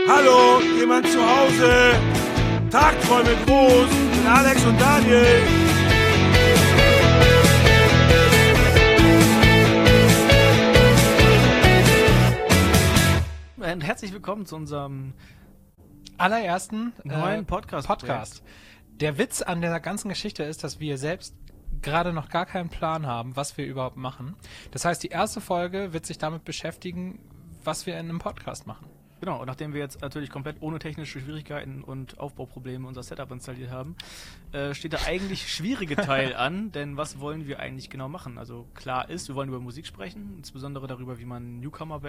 Hallo, jemand zu Hause? Tagträume groß mit Alex und Daniel. Und herzlich willkommen zu unserem allerersten neuen Podcast. Der Witz an der ganzen Geschichte ist, dass wir selbst gerade noch gar keinen Plan haben, was wir überhaupt machen. Das heißt, die erste Folge wird sich damit beschäftigen, was wir in einem Podcast machen. Genau, und nachdem wir jetzt natürlich komplett ohne technische Schwierigkeiten und Aufbauprobleme unser Setup installiert haben, steht der eigentlich schwierige Teil an, denn was wollen wir eigentlich genau machen? Also klar ist, wir wollen über Musik sprechen, insbesondere darüber, wie man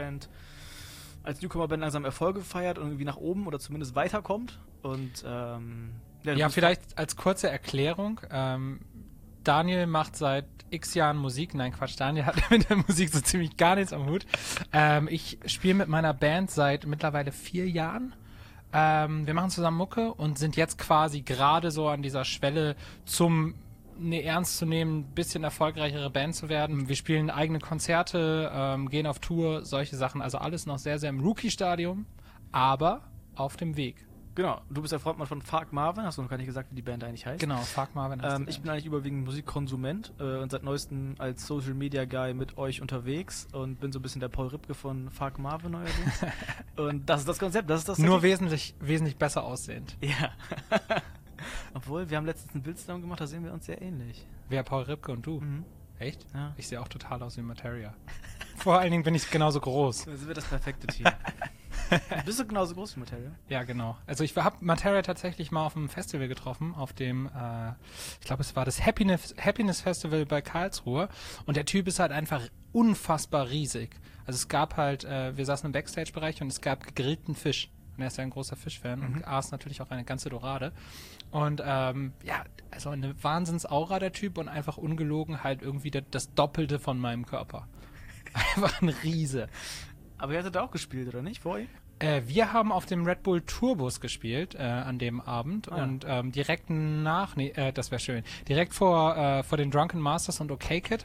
als Newcomer-Band langsam Erfolge feiert und irgendwie nach oben oder zumindest weiterkommt. Und vielleicht als kurze Erklärung, Daniel macht seit x Jahren Musik. Nein, Quatsch, Daniel hat mit der Musik so ziemlich gar nichts am Hut. Ich spiele mit meiner Band seit mittlerweile 4 Jahren. Wir machen zusammen Mucke und sind jetzt quasi gerade so an dieser Schwelle eine ernst zu nehmen, bisschen erfolgreichere Band zu werden. Wir spielen eigene Konzerte, gehen auf Tour, solche Sachen. Also alles noch sehr, sehr im Rookie-Stadium, aber auf dem Weg. Genau, du bist der Frontmann von Fuck Marvin, hast du noch gar nicht gesagt, wie die Band eigentlich heißt. Genau, Fuck Marvin heißt Ich bin eigentlich überwiegend Musikkonsument und seit neuestem als Social Media Guy mit euch unterwegs und bin so ein bisschen der Paul Ripke von Fuck Marvin neuerdings. Und das ist das Konzept, das ist das. Nur wesentlich besser aussehend. Ja. Obwohl, wir haben letztens ein Bild zusammen gemacht, da sehen wir uns sehr ähnlich. Wer, Paul Ripke und du? Mhm. Echt? Ja. Ich sehe auch total aus wie Materia. Vor allen Dingen bin ich genauso groß. Dann sind wir das perfekte Team. Bist du genauso groß wie Materia? Ja, genau. Also ich habe Materia tatsächlich mal auf einem Festival getroffen, auf dem, ich glaube es war das Happiness Festival bei Karlsruhe, und der Typ ist halt einfach unfassbar riesig. Also es gab halt, wir saßen im Backstage-Bereich und es gab gegrillten Fisch. Und er ist ja ein großer Fischfan und aß natürlich auch eine ganze Dorade. Und also eine Wahnsinnsaura der Typ und einfach ungelogen halt irgendwie das Doppelte von meinem Körper. Einfach ein Riese. Aber ihr hattet da auch gespielt, oder nicht, vor ihm? Wir haben auf dem Red Bull Tourbus gespielt an dem Abend und direkt das wäre schön, direkt vor den Drunken Masters und OK Kid.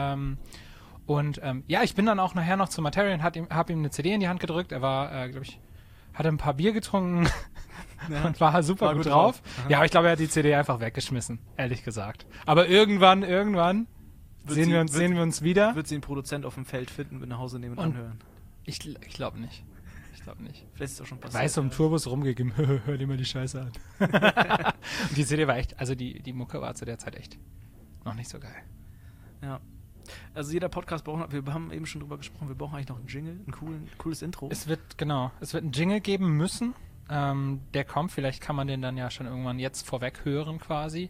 Ich bin dann auch nachher noch zu Materia und hab ihm eine CD in die Hand gedrückt. Er war, glaube ich, hatte ein paar Bier getrunken und war super gut drauf. Ja, aber ich glaube, er hat die CD einfach weggeschmissen, ehrlich gesagt. Aber irgendwann sehen wir uns wieder. Wird sie einen Produzent auf dem Feld finden, mit nach Hause nehmen und anhören? Ich glaube nicht. Vielleicht ist es auch schon passiert. Weißt du, im Tourbus rumgegeben, hör dir mal die Scheiße an. Und die CD war echt, also die Mucke war zu der Zeit echt noch nicht so geil. Ja. Also jeder Podcast braucht, wir haben eben schon drüber gesprochen, wir brauchen eigentlich noch einen Jingle, ein cooles Intro. Es wird einen Jingle geben müssen. Der kommt, vielleicht kann man den dann ja schon irgendwann jetzt vorweg hören quasi.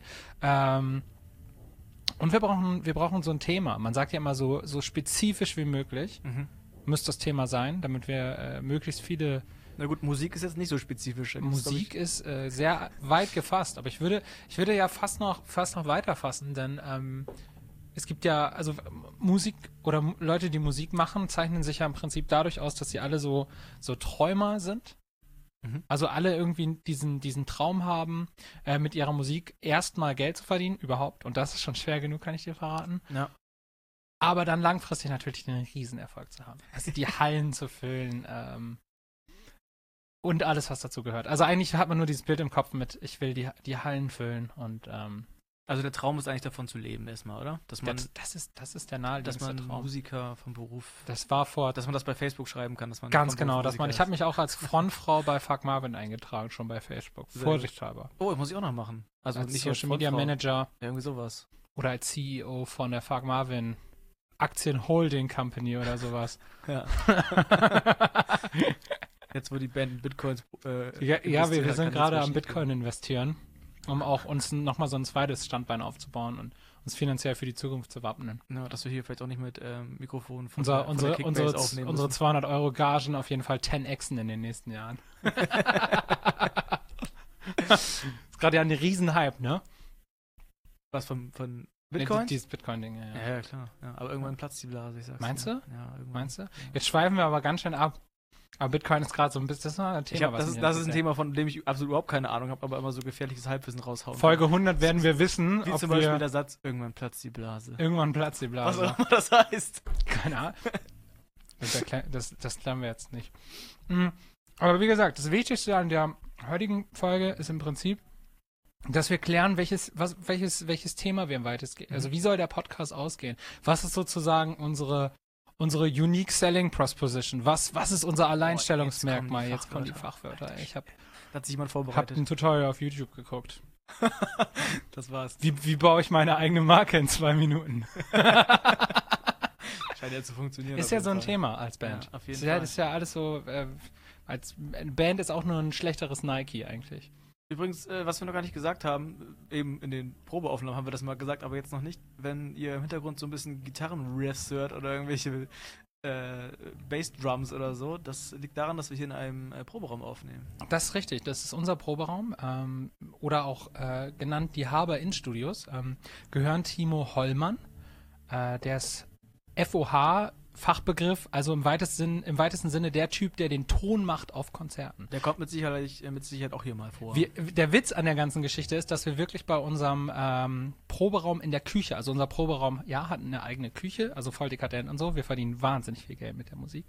Und wir brauchen so ein Thema. Man sagt ja immer so spezifisch wie möglich. Müsste das Thema sein, damit wir möglichst viele... Na gut, Musik ist jetzt nicht so spezifisch. Musik ist sehr weit gefasst, aber ich würde ja fast noch weiter fassen, denn es gibt ja, also Musik oder Leute, die Musik machen, zeichnen sich ja im Prinzip dadurch aus, dass sie alle so Träumer sind. Also alle irgendwie diesen Traum haben, mit ihrer Musik erstmal Geld zu verdienen, überhaupt. Und das ist schon schwer genug, kann ich dir verraten. Ja. Aber dann langfristig natürlich einen Riesenerfolg zu haben. Also die Hallen zu füllen und alles, was dazu gehört. Also eigentlich hat man nur dieses Bild im Kopf mit, ich will die Hallen füllen und also der Traum ist eigentlich davon zu leben erstmal, oder? Das ist der naheliegendste Traum. Musiker vom Beruf. Das war dass man das bei Facebook schreiben kann, dass man ganz genau, ich habe mich auch als Frontfrau bei Fuck Marvin eingetragen, schon bei Facebook. Vorsichtshalber. Oh, muss ich auch noch machen. Also als nicht Social Media Manager. Irgendwie sowas. Oder als CEO von der Fuck Marvin Aktien Holding Company oder sowas. Ja. Jetzt, wo die Band Bitcoins wir sind gerade am Bitcoin investieren, um auch uns nochmal so ein zweites Standbein aufzubauen und uns finanziell für die Zukunft zu wappnen. Ja, dass wir hier vielleicht auch nicht mit Mikrofonen von unsere Kickbase aufnehmen unsere 200 € Gagen auf jeden Fall 10xen in den nächsten Jahren. Ist gerade ja ein Riesenhype, ne? Was von Bitcoin? Dieses Bitcoin-Ding, ja. Ja, klar. Ja, aber irgendwann platzt die Blase, ich sag's. Meinst du? Ja, irgendwann. Meinst du? Jetzt schweifen wir aber ganz schön ab. Aber Bitcoin ist gerade so ein bisschen, das ist ein Thema, das ist ein Thema, von dem ich absolut überhaupt keine Ahnung habe, aber immer so gefährliches Halbwissen raushauen. Folge 100 werden wir wissen, wie ob zum Beispiel der Satz, irgendwann platzt die Blase. Irgendwann platzt die Blase. Was auch immer das heißt. Keine Ahnung. Das klären wir jetzt nicht. Aber wie gesagt, das Wichtigste an der heutigen Folge ist im Prinzip, dass wir klären, welches Thema wir im weitestgehend, also wie soll der Podcast ausgehen? Was ist sozusagen unsere Unique Selling Proposition? Was ist unser Alleinstellungsmerkmal? Jetzt kommen die Fachwörter. Da hat sich jemand vorbereitet. Hab ein Tutorial auf YouTube geguckt. Das war's. Wie baue ich meine eigene Marke in 2 Minuten? Scheint ja zu funktionieren. Ist ja so ein Thema als Band. Ja, auf jeden Fall. Das ist ja alles so, als Band ist auch nur ein schlechteres Nike eigentlich. Übrigens, was wir noch gar nicht gesagt haben, eben in den Probeaufnahmen haben wir das mal gesagt, aber jetzt noch nicht, wenn ihr im Hintergrund so ein bisschen Gitarrenriffs hört oder irgendwelche Bassdrums oder so, das liegt daran, dass wir hier in einem Proberaum aufnehmen. Das ist richtig, das ist unser Proberaum, oder auch genannt die Haber In-Studios, gehören Timo Hollmann, der ist FOH, Fachbegriff, also im weitesten Sinne der Typ, der den Ton macht auf Konzerten. Der kommt mit Sicherheit auch hier mal vor. Der Witz an der ganzen Geschichte ist, dass wir wirklich bei unserem Proberaum in der Küche, also unser Proberaum, ja, hat eine eigene Küche, also voll dekadent und so, wir verdienen wahnsinnig viel Geld mit der Musik.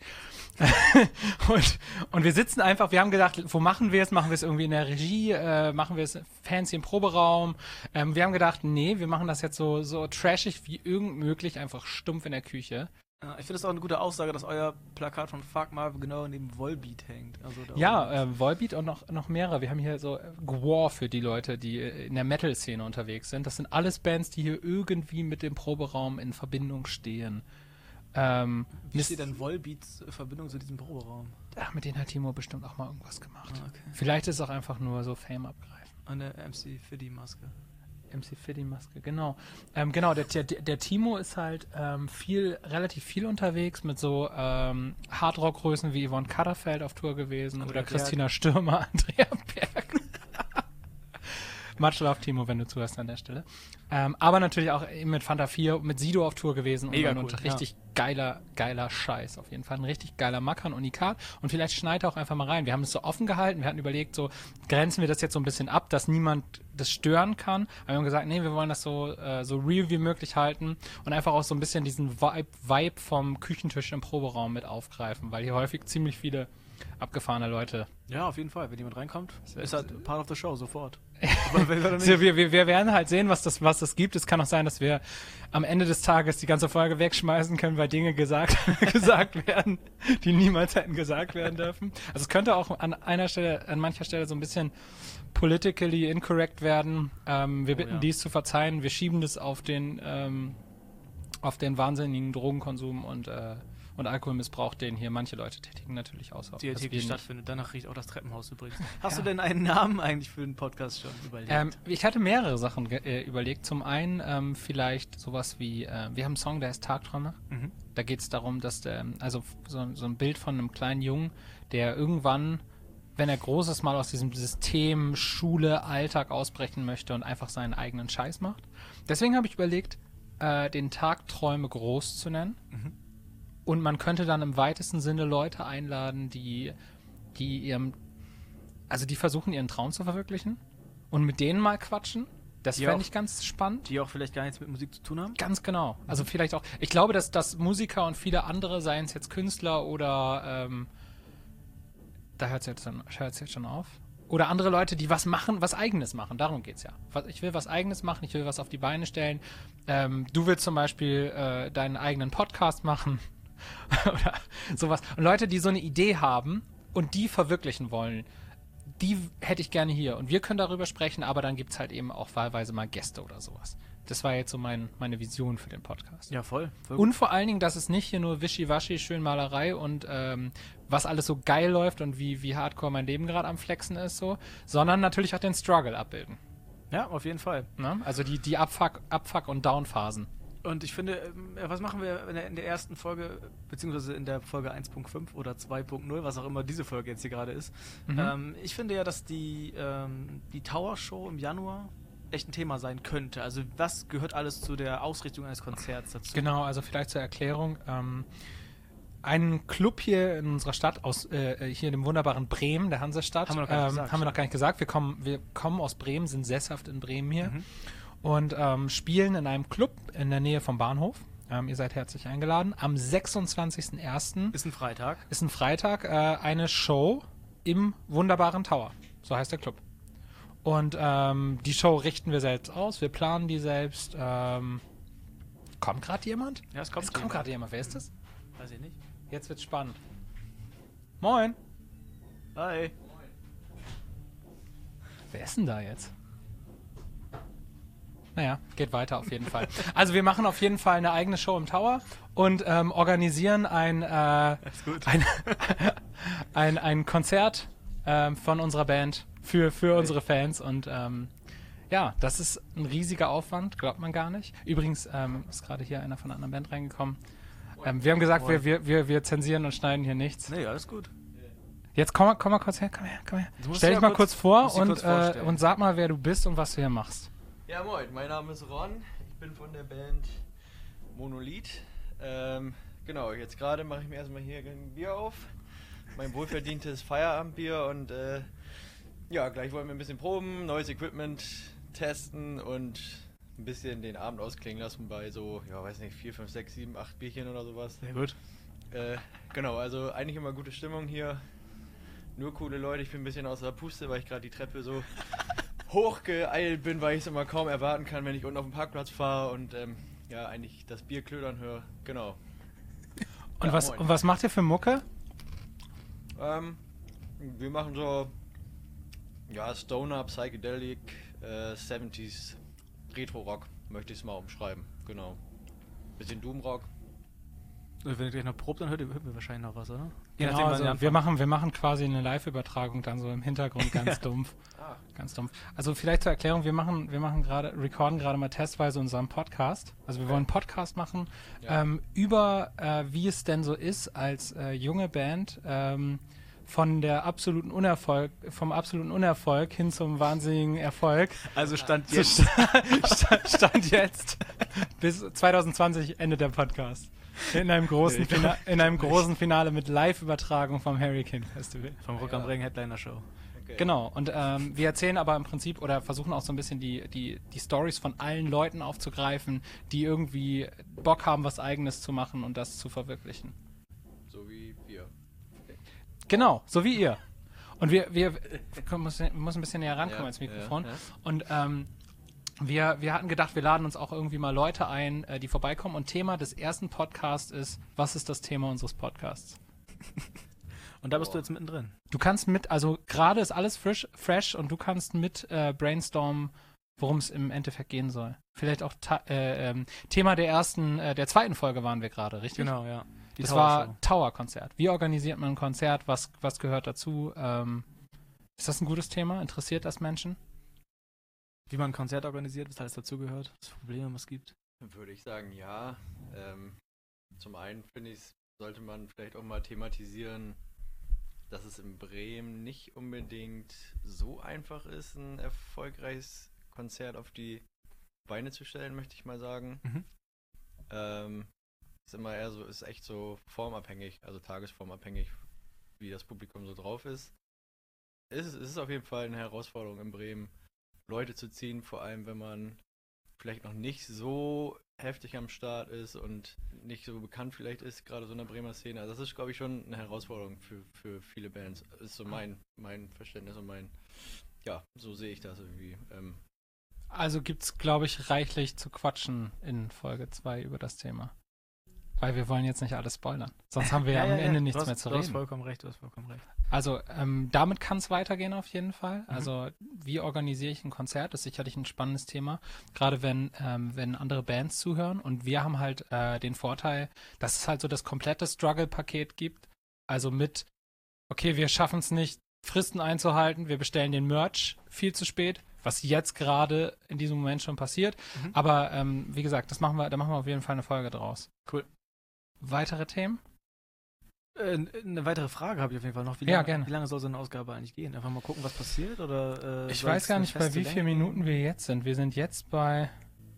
und wir sitzen einfach, wir haben gedacht, wo machen wir es? Machen wir es irgendwie in der Regie? Machen wir es fancy im Proberaum? Wir haben gedacht, nee, wir machen das jetzt so trashig wie irgend möglich, einfach stumpf in der Küche. Ich finde es auch eine gute Aussage, dass euer Plakat von Fuck Marvel genau neben Volbeat hängt. Also Volbeat und noch mehrere. Wir haben hier so Gwar für die Leute, die in der Metal-Szene unterwegs sind. Das sind alles Bands, die hier irgendwie mit dem Proberaum in Verbindung stehen. Wie steht denn Volbeats Verbindung zu diesem Proberaum? Ach, mit denen hat Timo bestimmt auch mal irgendwas gemacht. Okay. Vielleicht ist es auch einfach nur so Fame abgreifen. An der MC Fiddy-Maske. MC Fiddy-Maske, genau. Genau, der Timo ist halt relativ viel unterwegs mit so Hardrock-Größen wie Yvonne Katterfeld auf Tour gewesen Andrea oder Christina Stürmer, Andrea Berg. Much love, Timo, wenn du zuhörst an der Stelle. Aber natürlich auch eben mit Fanta 4, mit Sido auf Tour gewesen. Mega und cool, richtig geiler Scheiß auf jeden Fall. Ein richtig geiler Macker, ein Unikat. Und vielleicht schneit er auch einfach mal rein. Wir haben es so offen gehalten. Wir hatten überlegt, so grenzen wir das jetzt so ein bisschen ab, dass niemand das stören kann. Aber wir haben gesagt, nee, wir wollen das so real wie möglich halten und einfach auch so ein bisschen diesen Vibe vom Küchentisch im Proberaum mit aufgreifen, weil hier häufig ziemlich viele abgefahrene Leute. Ja, auf jeden Fall. Wenn jemand reinkommt, ist halt part of the show, sofort. Wir werden halt sehen, was das gibt. Es kann auch sein, dass wir am Ende des Tages die ganze Folge wegschmeißen können, weil Dinge gesagt werden, die niemals hätten gesagt werden dürfen. Also es könnte auch an mancher Stelle so ein bisschen politically incorrect werden. Wir bitten dies zu verzeihen. Wir schieben das auf den wahnsinnigen Drogenkonsum und Alkoholmissbrauch, den hier manche Leute tätigen, natürlich aus. Die täglich stattfindet. Danach riecht auch das Treppenhaus übrigens. Hast du denn einen Namen eigentlich für den Podcast schon überlegt? Ich hatte mehrere Sachen überlegt. Zum einen vielleicht sowas wie, wir haben einen Song, der heißt Tagträume. Mhm. Da geht es darum, dass so ein Bild von einem kleinen Jungen, der irgendwann, wenn er groß ist, mal aus diesem System Schule, Alltag ausbrechen möchte und einfach seinen eigenen Scheiß macht. Deswegen habe ich überlegt, den Tagträume groß zu nennen. Mhm. Und man könnte dann im weitesten Sinne Leute einladen, die versuchen, ihren Traum zu verwirklichen und mit denen mal quatschen. Das fände ich ganz spannend. Die auch vielleicht gar nichts mit Musik zu tun haben? Ganz genau. Also vielleicht auch, ich glaube, dass Musiker und viele andere, seien es jetzt Künstler oder da hört es jetzt schon auf. Oder andere Leute, die was machen, was Eigenes machen. Darum geht's ja. Ich will was Eigenes machen, ich will was auf die Beine stellen. Du willst zum Beispiel deinen eigenen Podcast machen. Oder sowas. Und Leute, die so eine Idee haben und die verwirklichen wollen, die hätte ich gerne hier. Und wir können darüber sprechen, aber dann gibt es halt eben auch wahlweise mal Gäste oder sowas. Das war jetzt so meine Vision für den Podcast. Ja, voll und vor allen Dingen, dass es nicht hier nur Wischiwaschi, schön Malerei und was alles so geil läuft und wie hardcore mein Leben gerade am Flexen ist, so, sondern natürlich auch den Struggle abbilden. Ja, auf jeden Fall. Na? Also die Abfuck- und Down-Phasen. Und ich finde, was machen wir in der ersten Folge, beziehungsweise in der Folge 1.5 oder 2.0, was auch immer diese Folge jetzt hier gerade ist. Mhm. Ich finde ja, dass die Tower Show im Januar echt ein Thema sein könnte. Also was gehört alles zu der Ausrichtung eines Konzerts dazu? Genau, also vielleicht zur Erklärung. Ein Club hier in unserer Stadt, hier in dem wunderbaren Bremen, der Hansestadt, haben wir noch gar nicht gesagt. Wir kommen aus Bremen, sind sesshaft in Bremen hier. Mhm. Und spielen in einem Club in der Nähe vom Bahnhof. Ihr seid herzlich eingeladen. Am 26.01. Ist ein Freitag. Eine Show im wunderbaren Tower. So heißt der Club. Und die Show richten wir selbst aus, wir planen die selbst. Kommt gerade jemand? Ja, es kommt gerade jemand. Wer ist das? Weiß ich nicht. Jetzt wird's spannend. Moin. Hi. Wer ist denn da jetzt? Naja, geht weiter auf jeden Fall. Also wir machen auf jeden Fall eine eigene Show im Tower und organisieren ein Konzert von unserer Band für unsere Fans. Und ja, das ist ein riesiger Aufwand, glaubt man gar nicht. Übrigens ist gerade hier einer von einer anderen Band reingekommen. Wir haben gesagt, wir zensieren und schneiden hier nichts. Nee, alles gut. Jetzt komm mal kurz her, komm her. Stell dich mal kurz vor und sag mal, wer du bist und was du hier machst. Ja, moin, mein Name ist Ron, ich bin von der Band Monolith. Genau, jetzt gerade mache ich mir erstmal hier ein Bier auf. Mein wohlverdientes Feierabendbier und ja, gleich wollen wir ein bisschen proben, neues Equipment testen und ein bisschen den Abend ausklingen lassen bei so, ja, weiß nicht, 4, 5, 6, 7, 8 Bierchen oder sowas. Sehr gut. Genau, also eigentlich immer gute Stimmung hier. Nur coole Leute, ich bin ein bisschen außer Puste, weil ich gerade die Treppe so hochgeeilt bin, weil ich es immer kaum erwarten kann, wenn ich unten auf dem Parkplatz fahre und ja, eigentlich das Bier klödern höre. Genau. Und, ja, was macht ihr für Mucke? Wir machen so, ja, Stoner, Psychedelic, 70s, Retro-Rock, möchte ich es mal umschreiben. Genau. Bisschen Doom-Rock. Wenn ihr gleich noch probt, dann hört ihr wahrscheinlich noch was, oder? Genau, also wir machen quasi eine Live-Übertragung dann so im Hintergrund ganz dumpf. Ganz dumpf. Also vielleicht zur Erklärung, wir recorden gerade mal testweise unseren Podcast. Also wir wollen einen Podcast machen über wie es denn so ist als junge Band vom absoluten Unerfolg hin zum wahnsinnigen Erfolg. Also Stand jetzt. Stand jetzt. Bis 2020 endet der Podcast. In einem großen Finale mit Live-Übertragung vom Hurricane Festival. Vom Rock am Ring Headliner Show. Okay. Genau, und wir erzählen aber im Prinzip oder versuchen auch so ein bisschen die Stories von allen Leuten aufzugreifen, die irgendwie Bock haben, was Eigenes zu machen und das zu verwirklichen. So wie wir. Genau, so wie ihr. Und wir müssen ein bisschen näher rankommen ins Mikrofon. Ja. Und wir hatten gedacht, wir laden uns auch irgendwie mal Leute ein, die vorbeikommen. Und Thema des ersten Podcasts ist, was ist das Thema unseres Podcasts? Und da bist du jetzt mittendrin. Du kannst also gerade ist alles fresh und du kannst mit brainstormen, worum es im Endeffekt gehen soll. Vielleicht auch Thema der zweiten Folge waren wir gerade, richtig? Genau, ja. Das war Tower-Konzert. Wie organisiert man ein Konzert? Was gehört dazu? Ist das ein gutes Thema? Interessiert das Menschen? Wie man ein Konzert organisiert, was alles dazugehört, was für Probleme es gibt? Würde ich sagen, ja. Zum einen finde ich, sollte man vielleicht auch mal thematisieren, dass es in Bremen nicht unbedingt so einfach ist, ein erfolgreiches Konzert auf die Beine zu stellen, möchte ich mal sagen. Ist immer eher so, ist echt so formabhängig, also tagesformabhängig, wie das Publikum so drauf ist. Es ist auf jeden Fall eine Herausforderung in Bremen, Leute zu ziehen, vor allem wenn man vielleicht noch nicht so heftig am Start ist und nicht so bekannt vielleicht ist, gerade so in der Bremer Szene. Also das ist, glaube ich, schon eine Herausforderung für viele Bands. Das ist so mein Verständnis und so sehe ich das irgendwie. Also gibt's, glaube ich, reichlich zu quatschen in Folge 2 über das Thema. Weil wir wollen jetzt nicht alles spoilern. Sonst haben wir ja am Ende nichts mehr zu reden. Du hast vollkommen recht. Also damit kann es weitergehen auf jeden Fall. Also wie organisiere ich ein Konzert, ist sicherlich ein spannendes Thema. Gerade wenn andere Bands zuhören. Und wir haben halt den Vorteil, dass es halt so das komplette Struggle-Paket gibt. Also okay, wir schaffen es nicht, Fristen einzuhalten. Wir bestellen den Merch viel zu spät. Was jetzt gerade in diesem Moment schon passiert. Aber wie gesagt, da machen wir auf jeden Fall eine Folge draus. Cool. Weitere Themen? Eine weitere Frage habe ich auf jeden Fall noch. Wie lange soll so eine Ausgabe eigentlich gehen? Einfach mal gucken, was passiert? Oder ich weiß gar nicht, bei wie vielen Minuten wir jetzt sind. Wir sind jetzt bei...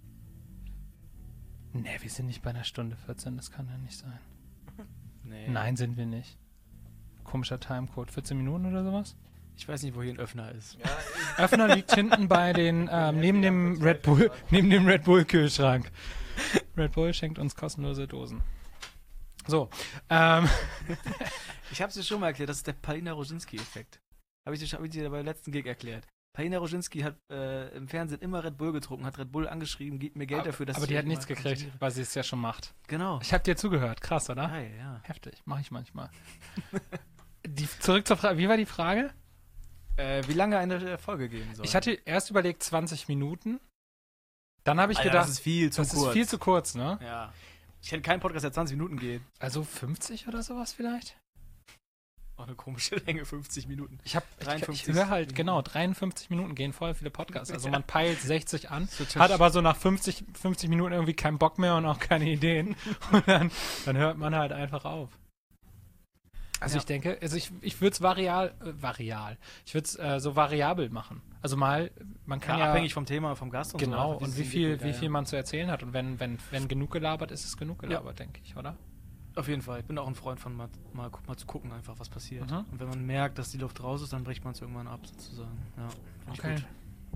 Ne, wir sind nicht bei einer Stunde 14. Das kann ja nicht sein. Nee. Nein, sind wir nicht. Komischer Timecode. 14 Minuten oder sowas? Ich weiß nicht, wo hier ein Öffner ist. Ja, Öffner liegt hinten bei den, neben dem Red Bull Kühlschrank. Red Bull schenkt uns kostenlose Dosen. So, Ich hab's dir schon mal erklärt, das ist der Palina Roginski-Effekt. Hab ich dir beim letzten Gig erklärt. Palina Roginski hat im Fernsehen immer Red Bull getrunken, hat Red Bull angeschrieben, gibt mir Geld dafür, dass aber die hat nichts gekriegt, weil sie es ja schon macht. Genau. Ich habe dir zugehört. Krass, oder? Geil, ja. Heftig. Mache ich manchmal. Zurück zur Frage. Wie war die Frage? Wie lange eine Folge gehen soll. Ich hatte erst überlegt 20 Minuten. Dann habe ich Alter, gedacht, das ist viel zu kurz. Das ist viel zu kurz, ne? Ja. Ich hätte keinen Podcast, der 20 Minuten geht. Also 50 oder sowas vielleicht? Auch eine komische Länge, 50 Minuten. Ich höre halt, genau, 53 Minuten gehen voll viele Podcasts. Also man peilt 60 an, hat aber so nach 50 Minuten irgendwie keinen Bock mehr und auch keine Ideen. Und dann hört man halt einfach auf. Also ich denke, ich würde es ich würde es so variabel machen. Also man kann ja abhängig vom Thema, vom Gast und genau, so. Genau, und wie viel man zu erzählen hat. Und wenn genug gelabert ist, ist genug gelabert, denke ich, oder? Auf jeden Fall. Ich bin auch ein Freund von mal zu gucken, einfach was passiert. Und wenn man merkt, dass die Luft raus ist, dann bricht man es irgendwann ab, sozusagen. Ja, okay. Gut.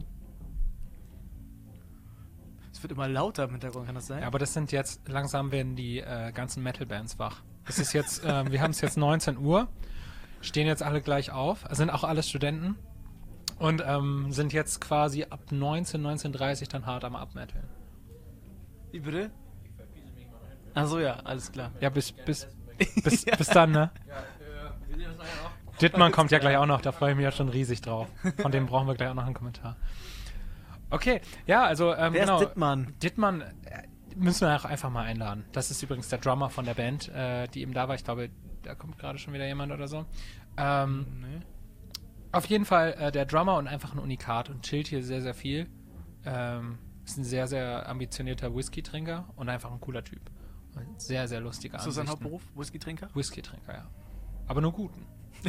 Es wird immer lauter im Hintergrund, kann das sein? Ja, aber das sind jetzt, langsam werden die ganzen Metal-Bands wach. Es ist jetzt, wir haben es jetzt 19 Uhr, stehen jetzt alle gleich auf, sind auch alle Studenten und sind jetzt quasi ab 19:30 dann hart am Abmetteln. Wie bitte? Achso, ja, alles klar. Ja, bis dann, ne? Ja, wir sehen uns nachher noch. Dittmann kommt ja gleich auch noch, da freue ich mich ja schon riesig drauf. Von dem brauchen wir gleich auch noch einen Kommentar. Okay, ja, also, Wer ist Dittmann? Dittmann müssen wir auch einfach mal einladen. Das ist übrigens der Drummer von der Band, die eben da war. Ich glaube, da kommt gerade schon wieder jemand oder so. Nee. Auf jeden Fall der Drummer und einfach ein Unikat und chillt hier sehr, sehr viel. Ist ein sehr, sehr ambitionierter Whisky-Trinker und einfach ein cooler Typ. Sehr, sehr lustiger Ist das sein Hauptberuf? Whisky-Trinker? Whisky-Trinker, ja. Aber nur guten.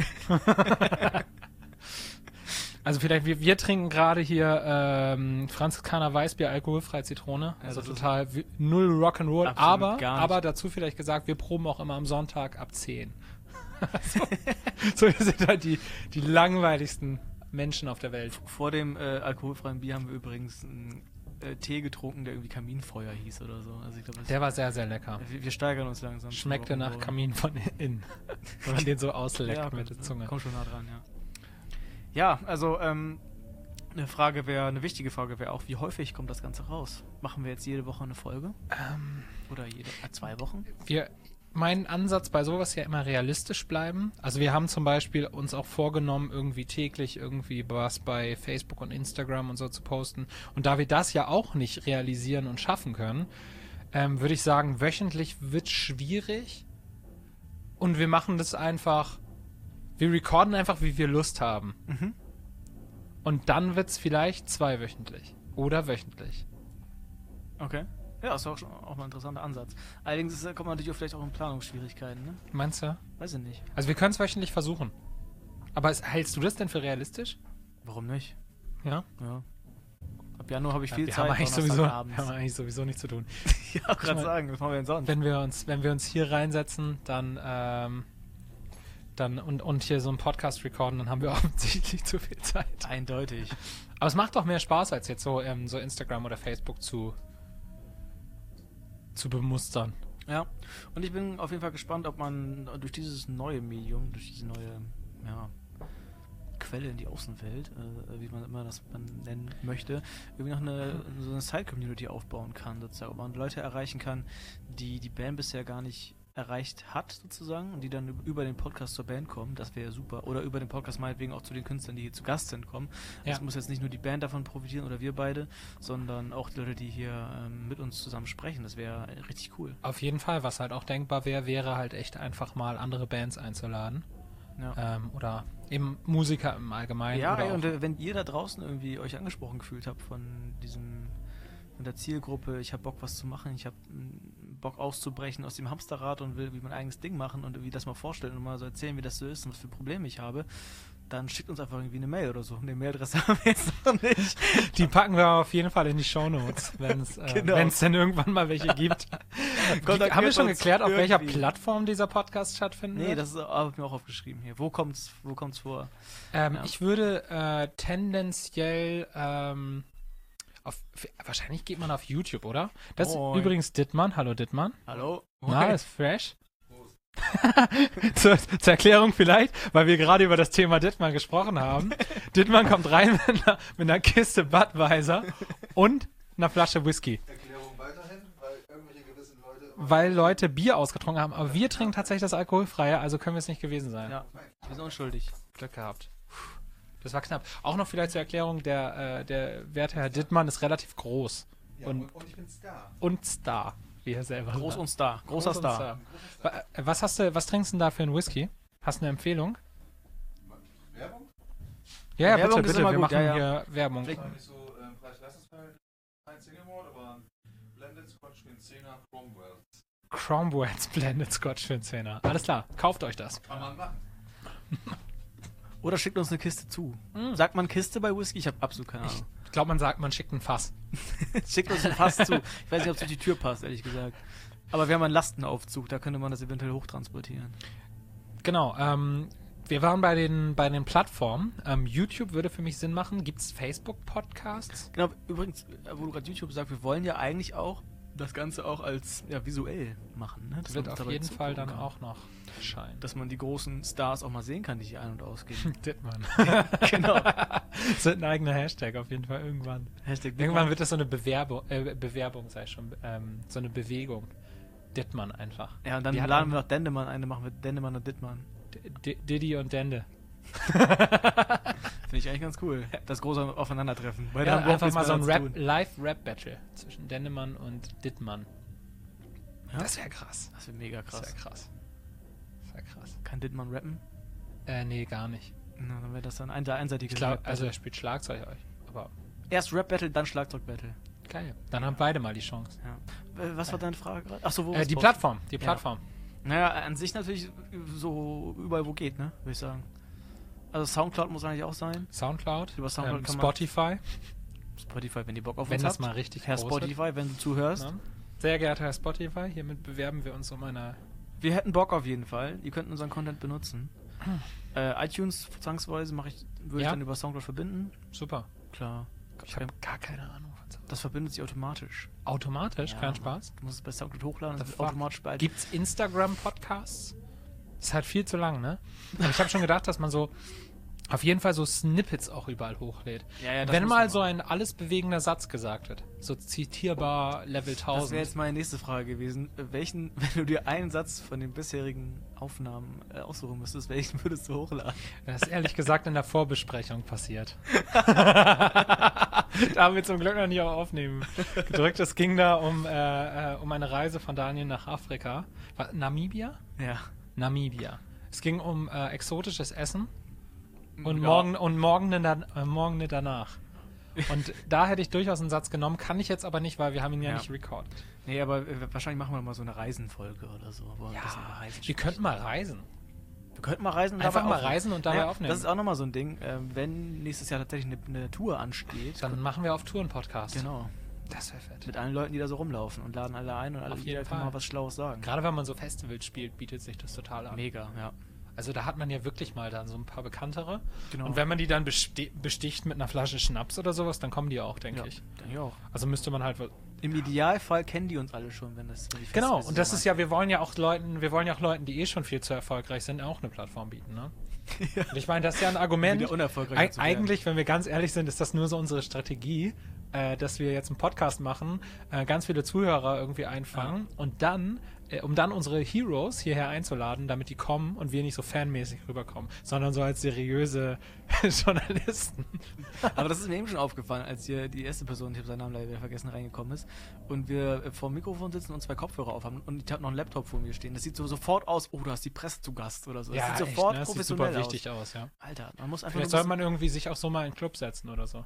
Also vielleicht, wir trinken gerade hier Franziskaner Weißbier, alkoholfreie Zitrone. Also total null Rock'n'Roll. Aber dazu vielleicht gesagt, wir proben auch immer am Sonntag ab 10. So wir sind halt die langweiligsten Menschen auf der Welt. Vor dem alkoholfreien Bier haben wir übrigens einen Tee getrunken, der irgendwie Kaminfeuer hieß oder so. Also ich glaub, der war sehr, sehr lecker. Wir steigern uns langsam. Schmeckte nach Kamin von innen. Wenn man den so ausleckt mit der Zunge. Komm schon nah dran, ja. Ja, also eine wichtige Frage wäre auch, wie häufig kommt das Ganze raus? Machen wir jetzt jede Woche eine Folge? Oder jede 2 Wochen? Mein Ansatz bei sowas ja immer realistisch bleiben. Also wir haben zum Beispiel uns auch vorgenommen, irgendwie täglich irgendwie was bei Facebook und Instagram und so zu posten. Und da wir das ja auch nicht realisieren und schaffen können, würde ich sagen, wöchentlich wird schwierig. Und wir machen das einfach, wir recorden einfach, wie wir Lust haben. Mhm. Und dann wird es vielleicht 2-wöchentlich oder wöchentlich. Okay. Ja, ist auch mal ein interessanter Ansatz. Allerdings kommt man natürlich vielleicht auch in Planungsschwierigkeiten, ne? Meinst du? Weiß ich nicht. Also wir können es wöchentlich versuchen. Aber hältst du das denn für realistisch? Warum nicht? Ja? Ja. Ab Januar habe ich viel wir Zeit. Haben eigentlich sowieso nichts zu tun. Ja, auch gerade sagen, was machen wir denn sonst? Wenn wir uns hier reinsetzen, dann und hier so einen Podcast recorden, dann haben wir offensichtlich zu viel Zeit. Eindeutig. Aber es macht doch mehr Spaß, als jetzt so Instagram oder Facebook zu bemustern. Ja, und ich bin auf jeden Fall gespannt, ob man durch dieses neue Medium, durch diese neue Quelle in die Außenwelt, wie man immer das nennen möchte, irgendwie noch so eine Side-Community aufbauen kann, sozusagen. Ob man Leute erreichen kann, die Band bisher gar nicht erreicht hat, sozusagen, und die dann über den Podcast zur Band kommen, das wäre super. Oder über den Podcast meinetwegen auch zu den Künstlern, die hier zu Gast sind, kommen. Es muss jetzt nicht nur die Band davon profitieren oder wir beide, sondern auch die Leute, die hier mit uns zusammen sprechen. Das wäre richtig cool. Auf jeden Fall, was halt auch denkbar wäre halt echt einfach mal andere Bands einzuladen. Ja. Oder eben Musiker im Allgemeinen. Ja, oder und wenn ihr da draußen irgendwie euch angesprochen gefühlt habt von der Zielgruppe, ich habe Bock, was zu machen, ich habe Bock auszubrechen aus dem Hamsterrad und will mein eigenes Ding machen und irgendwie das mal vorstellen und mal so erzählen, wie das so ist und was für Probleme ich habe, dann schickt uns einfach irgendwie eine Mail oder so. Eine Mailadresse haben wir jetzt noch nicht. Die packen wir auf jeden Fall in die Shownotes, wenn es denn irgendwann mal welche gibt. Haben wir schon geklärt, auf welcher Plattform dieser Podcast stattfinden wird? Nee, das habe ich mir auch aufgeschrieben hier. Wo kommt's vor? Ich würde tendenziell wahrscheinlich geht man auf YouTube, oder? Das ist übrigens Dittmann. Hallo Dittmann. Hallo. Na, ist fresh. Zur Erklärung vielleicht, weil wir gerade über das Thema Dittmann gesprochen haben. Dittmann kommt rein mit einer Kiste Budweiser und einer Flasche Whisky. Erklärung weiterhin, weil irgendwelche gewissen Leute... Weil Leute Bier ausgetrunken haben, aber wir trinken tatsächlich das Alkoholfreie, also können wir es nicht gewesen sein. Ja, wir sind unschuldig. Glück gehabt. Das war knapp. Auch noch vielleicht zur Erklärung, der werte Herr Dittmann ist relativ groß. Ja, und ich bin Star. Und Star, wie er selber Groß sagt. und Star. Großer Groß und Star. Was trinkst du denn da für einen Whisky? Hast du eine Empfehlung? Werbung? Ja, Werbung bitte, ist immer wir gut, machen ja. hier Werbung. Klick. Das war nicht so Preis-Leistungsverhältnis, kein Single Malt, aber ein Blended Scotch für einen 10er Cromwell. Cromwell's Blended Scotch für einen Zehner. Alles klar, kauft euch das. Kann man machen. Oder schickt uns eine Kiste zu. Sagt man Kiste bei Whisky? Ich habe absolut keine Ahnung. Ich glaube, man sagt, man schickt ein Fass. Schickt uns ein Fass zu. Ich weiß nicht, ob es durch die Tür passt, ehrlich gesagt. Aber wir haben einen Lastenaufzug, da könnte man das eventuell hochtransportieren. Genau, wir waren bei den Plattformen. YouTube würde für mich Sinn machen. Gibt es Facebook-Podcasts? Genau, übrigens, wo du gerade YouTube sagst, wir wollen ja eigentlich auch das Ganze auch als visuell machen. Ne? Das wird auf jeden Fall dann auch noch erscheinen. Dass man die großen Stars auch mal sehen kann, die hier ein- und ausgehen. Dittmann. Genau. Das wird ein eigener Hashtag auf jeden Fall irgendwann. Hashtag Irgendwann wird das so eine Bewerbung, sei schon, so eine Bewegung. Dittmann einfach. Ja, und dann Die hat laden einen- wir noch Dendemann ein, dann machen wir Dendemann und Dittmann. Diddy und Dende. Finde ich eigentlich ganz cool. Das große Aufeinandertreffen. Weil Ja, da haben wir auch einfach mal so ein nichts mehr zu tun. Live-Rap-Battle zwischen Dendemann und Dittmann. Ja? Das wäre krass. Das wäre mega krass. Das wäre krass. Das wäre krass. Kann Dittmann rappen? Nee, gar nicht. Na, dann wäre das dann ein einseitiges Ich glaube, Rap-Battle. also er spielt Schlagzeug euch. Aber Erst Rap-Battle, dann Schlagzeug-Battle. geil. Dann haben beide mal die Chance. Ja. Was war deine Frage gerade? Achso, wo Die war's? Plattform. Die Plattform. Naja, an sich natürlich so überall, wo geht, ne? Würde ich sagen. Also Soundcloud muss eigentlich auch sein. Soundcloud. Über Soundcloud kann man- Spotify. Spotify, wenn die Bock auf Wenn uns das habt. mal richtig Herr groß Spotify, wenn du zuhörst. wird. Ne? Sehr geehrter Herr Spotify, hiermit bewerben wir uns um eine... Wir hätten Bock auf jeden Fall. Ihr könnt unseren Content benutzen. iTunes zwangsweise würde ich Ja. dann über Soundcloud verbinden. Super. Klar. Ich habe gar keine Ahnung von Soundcloud. Das verbindet sich automatisch. Automatisch? Ja, Kein Mann. Spaß? Du musst es bei Soundcloud hochladen, das The wird fuck? automatisch bei Gibt's Instagram-Podcasts? Ist halt viel zu lang, ne? Aber ich habe schon gedacht, dass man so auf jeden Fall so Snippets auch überall hochlädt. Ja, das Wenn muss mal man so machen. ein alles bewegender Satz gesagt wird, so zitierbar Level Das wäre 1000. jetzt meine nächste Frage gewesen. Wenn du dir einen Satz von den bisherigen Aufnahmen aussuchen müsstest, welchen würdest du hochladen? Das ist ehrlich gesagt in der Vorbesprechung passiert. Da haben wir zum Glück noch nie auf Aufnehmen gedrückt. Es ging da um eine Reise von Daniel nach Afrika. Namibia? Ja. Namibia. Es ging um exotisches Essen und Ja. Morgene danach. Und da hätte ich durchaus einen Satz genommen, kann ich jetzt aber nicht, weil wir haben ihn ja Ja. nicht recorded. Nee, aber wahrscheinlich machen wir mal so eine Reisenfolge oder so. Wo wir ein bisschen über Reisen Wir sprechen. könnten mal reisen. Wir könnten mal reisen und Einfach dabei mal aufnehmen. reisen und dabei Ja, aufnehmen. Das ist auch nochmal so ein Ding. Wenn nächstes Jahr tatsächlich eine Tour ansteht, Dann machen wir auf Tour einen Podcast. genau, Das wäre fett. mit allen Leuten, die da so rumlaufen und laden alle ein und alle Auf jeder jeden kann Fall. mal was Schlaues sagen. Gerade wenn man so Festivals spielt, bietet sich das total an. Mega, ja. Also da hat man ja wirklich mal dann so ein paar Bekanntere. Genau. Und wenn man die dann besticht mit einer Flasche Schnaps oder sowas, dann kommen die auch, denke Ja, ich. denke ich auch. Also müsste man halt... Im Idealfall kennen die uns alle schon, wenn die Genau, Festivals und das so ist ja, wir wollen ja auch Leuten, die eh schon viel zu erfolgreich sind, auch eine Plattform bieten, ne? Ja. Und ich meine, das ist ja ein Argument. Wieder unerfolgreicher zu werden. Eigentlich, wenn wir ganz ehrlich sind, ist das nur so unsere Strategie, dass wir jetzt einen Podcast machen, ganz viele Zuhörer irgendwie einfangen und dann, um dann unsere Heroes hierher einzuladen, damit die kommen und wir nicht so fanmäßig rüberkommen, sondern so als seriöse Journalisten. Aber das ist mir eben schon aufgefallen, als hier die erste Person, ich habe seinen Namen leider wieder vergessen, reingekommen ist und wir vor dem Mikrofon sitzen und 2 Kopfhörer aufhaben und ich habe noch einen Laptop vor mir stehen. Das sieht so sofort aus, oh, du hast die Presse zu Gast oder so. Das sieht sofort ne? Das sieht professionell super wichtig aus. aus, ja. Alter, man muss einfach Vielleicht nur sollte man irgendwie sich auch so mal in den Club setzen oder so.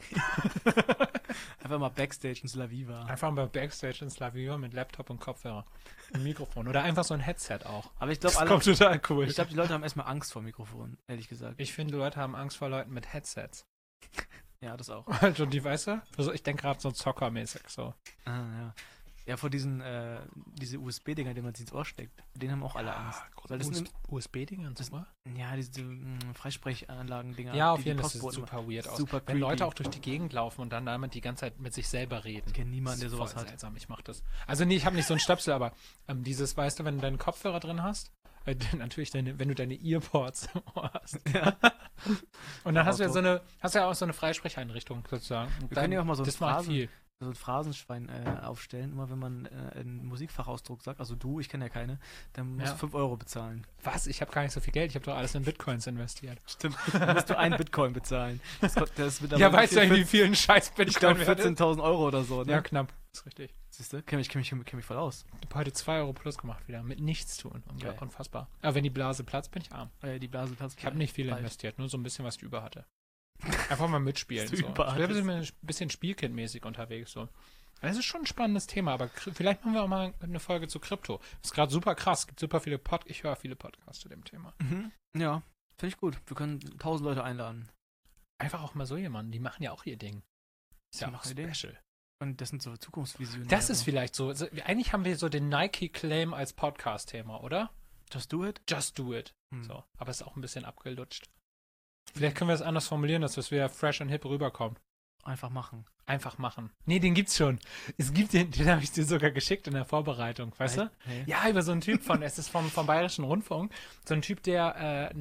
einfach mal Backstage in Slaviva. Einfach mal Backstage in Slaviva mit Laptop und Kopfhörer und Mikrofon. Oder einfach so ein Headset auch. Aber ich glaube, Das kommt total cool. ich glaube, die Leute haben erstmal Angst vor Mikrofon, ehrlich gesagt. Ich finde, Leute haben Angst vor Leuten mit Headsets. Ja, das auch. Also die, weißt du? Also ich denke gerade so zockermäßig so. Ah, ja. Ja, vor diese USB-Dinger, die man sich ins Ohr steckt. Den haben auch alle Angst. Weil das sind USB-Dinger und so? Ja, diese Freisprechanlagen-Dinger. Ja, auf jeden Fall. Das sieht super weird aus. Super Wenn Leute auch durch die Gegend laufen und dann damit die ganze Zeit mit sich selber reden. Ich kenne niemanden, der sowas voll hat. Seltsam, ich mach das. Also nee, ich habe nicht so einen Stöpsel, aber dieses, weißt du, wenn du deinen Kopfhörer drin hast, natürlich wenn du deine Earpods im Ohr hast. Ja. Und dann hast du ja auch so eine Freisprecheinrichtung sozusagen. Wir können ja auch mal so ein ein Phrasenschwein aufstellen. Immer wenn man einen Musikfachausdruck sagt, also du, ich kenne ja keine, dann musst du 5 Euro bezahlen. Was? Ich habe gar nicht so viel Geld. Ich habe doch alles in Bitcoins investiert. Stimmt. Dann musst du einen Bitcoin bezahlen. Das wird Ja, weißt du eigentlich, wie vielen Scheiß Ich Bitcoin glaube 14.000 Euro oder so, ne? Ja, knapp. Das ist richtig. Siehst du? Kenn mich voll aus. Ich habe heute 2 Euro plus gemacht wieder. Mit nichts tun. Geil. Unfassbar. Aber wenn die Blase platzt, bin ich arm. Die Blase platzt. Ich habe nicht viel bald. investiert. Nur so ein bisschen, was ich über hatte. Einfach mal mitspielen. Was du So. Ich über bin hattest. ein bisschen spielkindmäßig unterwegs. So. Das ist schon ein spannendes Thema, aber vielleicht machen wir auch mal eine Folge zu Krypto. Das ist gerade super krass. Es gibt super viele Ich höre viele Podcasts zu dem Thema. Mhm. Ja, finde ich gut. Wir können 1000 Leute einladen. Einfach auch mal so jemanden. Die machen ja auch ihr Ding. Ist ja Die auch machen ihr Ding. special. Und das sind so Zukunftsvisionen. Das ist vielleicht so. Eigentlich haben wir so den Nike-Claim als Podcast-Thema, oder? Just do it? Just do it. Hm. So. Aber es ist auch ein bisschen abgelutscht. Vielleicht können wir es anders formulieren, dass es wieder fresh und hip rüberkommt. Einfach machen. Einfach machen. Nee, den gibt's schon. Es gibt den habe ich dir sogar geschickt in der Vorbereitung, weißt du? Hey. Ja, über so einen Typ es ist vom Bayerischen Rundfunk, so ein Typ, der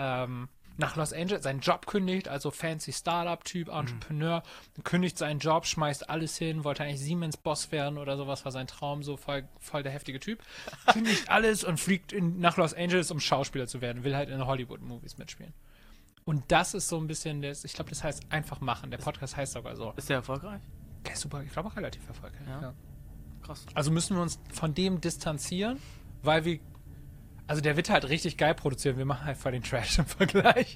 nach Los Angeles seinen Job kündigt, also fancy Startup-Typ, Entrepreneur, kündigt seinen Job, schmeißt alles hin, wollte eigentlich Siemens-Boss werden oder sowas, war sein Traum, so voll der heftige Typ, kündigt alles und fliegt nach Los Angeles, um Schauspieler zu werden, will halt in Hollywood-Movies mitspielen. Und das ist so ein bisschen, ich glaube, das heißt einfach machen. Der Podcast heißt sogar so. Ist der erfolgreich? Der ist super, ich glaube auch relativ erfolgreich. Ja. Krass. Also müssen wir uns von dem distanzieren, weil also der wird halt richtig geil produziert. Wir machen halt voll den Trash im Vergleich.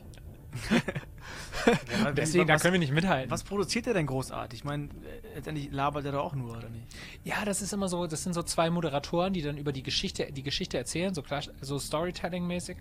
Ja, deswegen, da können wir nicht mithalten. Was produziert der denn großartig? Ich meine, letztendlich labert er da auch nur, oder nicht? Ja, das ist immer so, das sind so 2 Moderatoren, die dann über die Geschichte erzählen, so Storytelling-mäßig.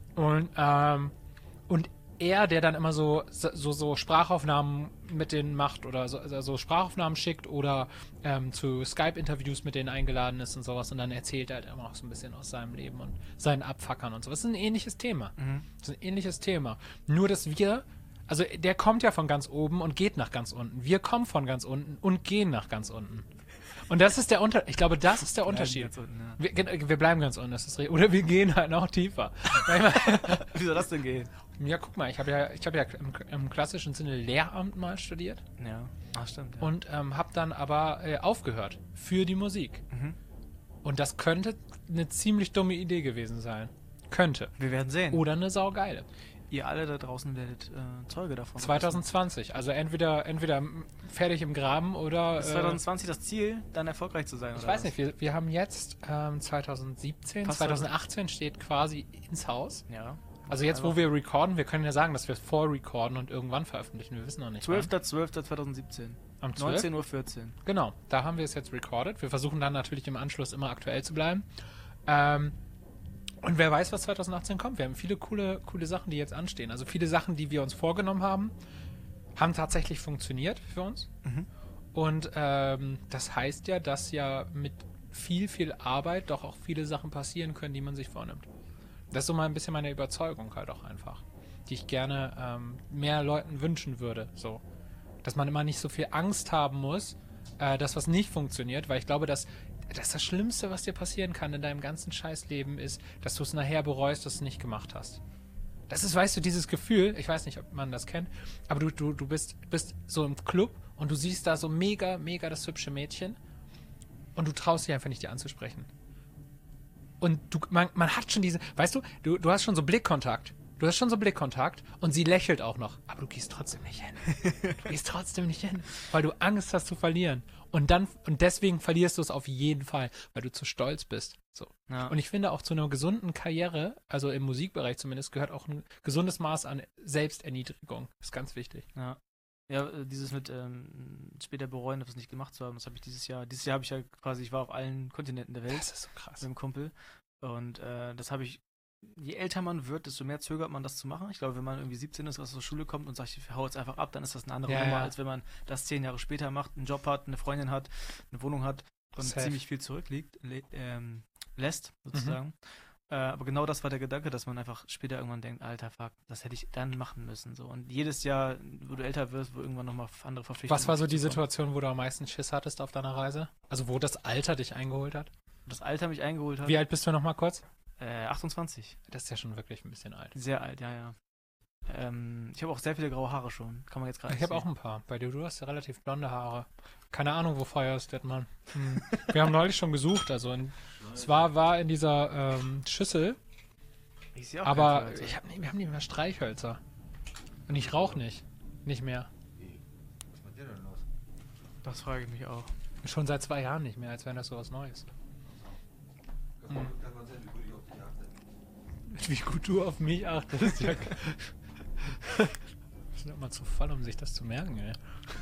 Und er, der dann immer so Sprachaufnahmen mit denen macht oder so Sprachaufnahmen schickt oder zu Skype-Interviews mit denen eingeladen ist und sowas und dann erzählt er halt immer auch so ein bisschen aus seinem Leben und seinen Abfuckern und so. Das ist ein ähnliches Thema. Das ist ein ähnliches Thema. Nur, dass also der kommt ja von ganz oben und geht nach ganz unten. Wir kommen von ganz unten und gehen nach ganz unten. Und das ist der Unterschied. Ich glaube, das ist der Unterschied. Ganz unten, ja. Wir bleiben ganz unten, das ist oder wir gehen halt noch tiefer. Wie soll das denn gehen? Ja, guck mal, ich hab ja im klassischen Sinne Lehramt mal studiert. Ja, stimmt. Ja. Und habe dann aber aufgehört für die Musik. Und das könnte eine ziemlich dumme Idee gewesen sein. Könnte. Wir werden sehen. Oder eine saugeile. Ihr alle da draußen werdet Zeuge davon. 2020, also entweder fertig im Graben oder... Ist 2020 das Ziel, dann erfolgreich zu sein? Ich weiß nicht, wir haben jetzt 2017, Passt 2018 steht quasi ins Haus. Ja. Also jetzt, wo wir recorden, wir können ja sagen, dass wir vorrecorden und irgendwann veröffentlichen. Wir wissen noch nicht. 12.12.2017. Am 12? 19:14 Uhr. Genau, da haben wir es jetzt recorded. Wir versuchen dann natürlich im Anschluss immer aktuell zu bleiben. Und wer weiß, was 2018 kommt. Wir haben viele coole Sachen, die jetzt anstehen. Also viele Sachen, die wir uns vorgenommen haben, haben tatsächlich funktioniert für uns. Und das heißt ja, dass ja mit viel Arbeit doch auch viele Sachen passieren können, die man sich vornimmt. Das ist so mal ein bisschen meine Überzeugung halt auch einfach, die ich gerne mehr Leuten wünschen würde. So, dass man immer nicht so viel Angst haben muss, dass was nicht funktioniert, weil ich glaube, dass das Schlimmste, was dir passieren kann in deinem ganzen Scheißleben ist, dass du es nachher bereust, dass du es nicht gemacht hast. Das ist, weißt du, dieses Gefühl, ich weiß nicht, ob man das kennt, aber du bist so im Club und du siehst da so mega das hübsche Mädchen und du traust dich einfach nicht, dir anzusprechen. Und man hat schon weißt du hast schon so Blickkontakt. Du hast schon so Blickkontakt und sie lächelt auch noch. Aber du gehst trotzdem nicht hin. Du gehst trotzdem nicht hin, weil du Angst hast zu verlieren. Und deswegen verlierst du es auf jeden Fall, weil du zu stolz bist. So. Ja. Und ich finde auch zu einer gesunden Karriere, also im Musikbereich zumindest, gehört auch ein gesundes Maß an Selbsterniedrigung. Das ist ganz wichtig. Ja. Ja, dieses mit später bereuen, das nicht gemacht zu haben, das habe ich dieses Jahr habe ich ja quasi, ich war auf allen Kontinenten der Welt. Das ist so krass. Mit einem Kumpel. Und das habe ich, je älter man wird, desto mehr zögert man das zu machen. Ich glaube, wenn man irgendwie 17 ist, aus der Schule kommt und sagt, ich hau jetzt einfach ab, dann ist das eine andere Nummer, als wenn man das 10 Jahre später macht, einen Job hat, eine Freundin hat, eine Wohnung hat und Safe. ziemlich viel lässt, sozusagen. Aber genau das war der Gedanke, dass man einfach später irgendwann denkt, alter Fuck, das hätte ich dann machen müssen. So. Und jedes Jahr, wo du älter wirst, wo irgendwann nochmal andere Verpflichtungen. Was war so die zukommen. Situation, wo du am meisten Schiss hattest auf deiner Reise? Also wo das Alter dich eingeholt hat? Das Alter mich eingeholt hat. Wie alt bist du nochmal kurz? 28. Das ist ja schon wirklich ein bisschen alt. Sehr alt, ja. Ich habe auch sehr viele graue Haare schon. Kann man jetzt gerade Ich habe auch ein paar. Bei dir, du hast ja relativ blonde Haare. Keine Ahnung, wo Feuer ist, Dettmann. Wir haben neulich schon gesucht. Also es war in dieser Schüssel. Ich sehe auch Aber kein Feuerzeug. wir haben nicht mehr Streichhölzer. Und ich rauche nicht. Nicht mehr. Was ist mit dir denn los? Das frage ich mich auch. Schon seit 2 Jahren nicht mehr, als wäre das so was Neues. Kann man sehen, wie gut ich auf dich achte. Wie gut du auf mich achtest. Ja. Das ist immer zu voll, um sich das zu merken, ey.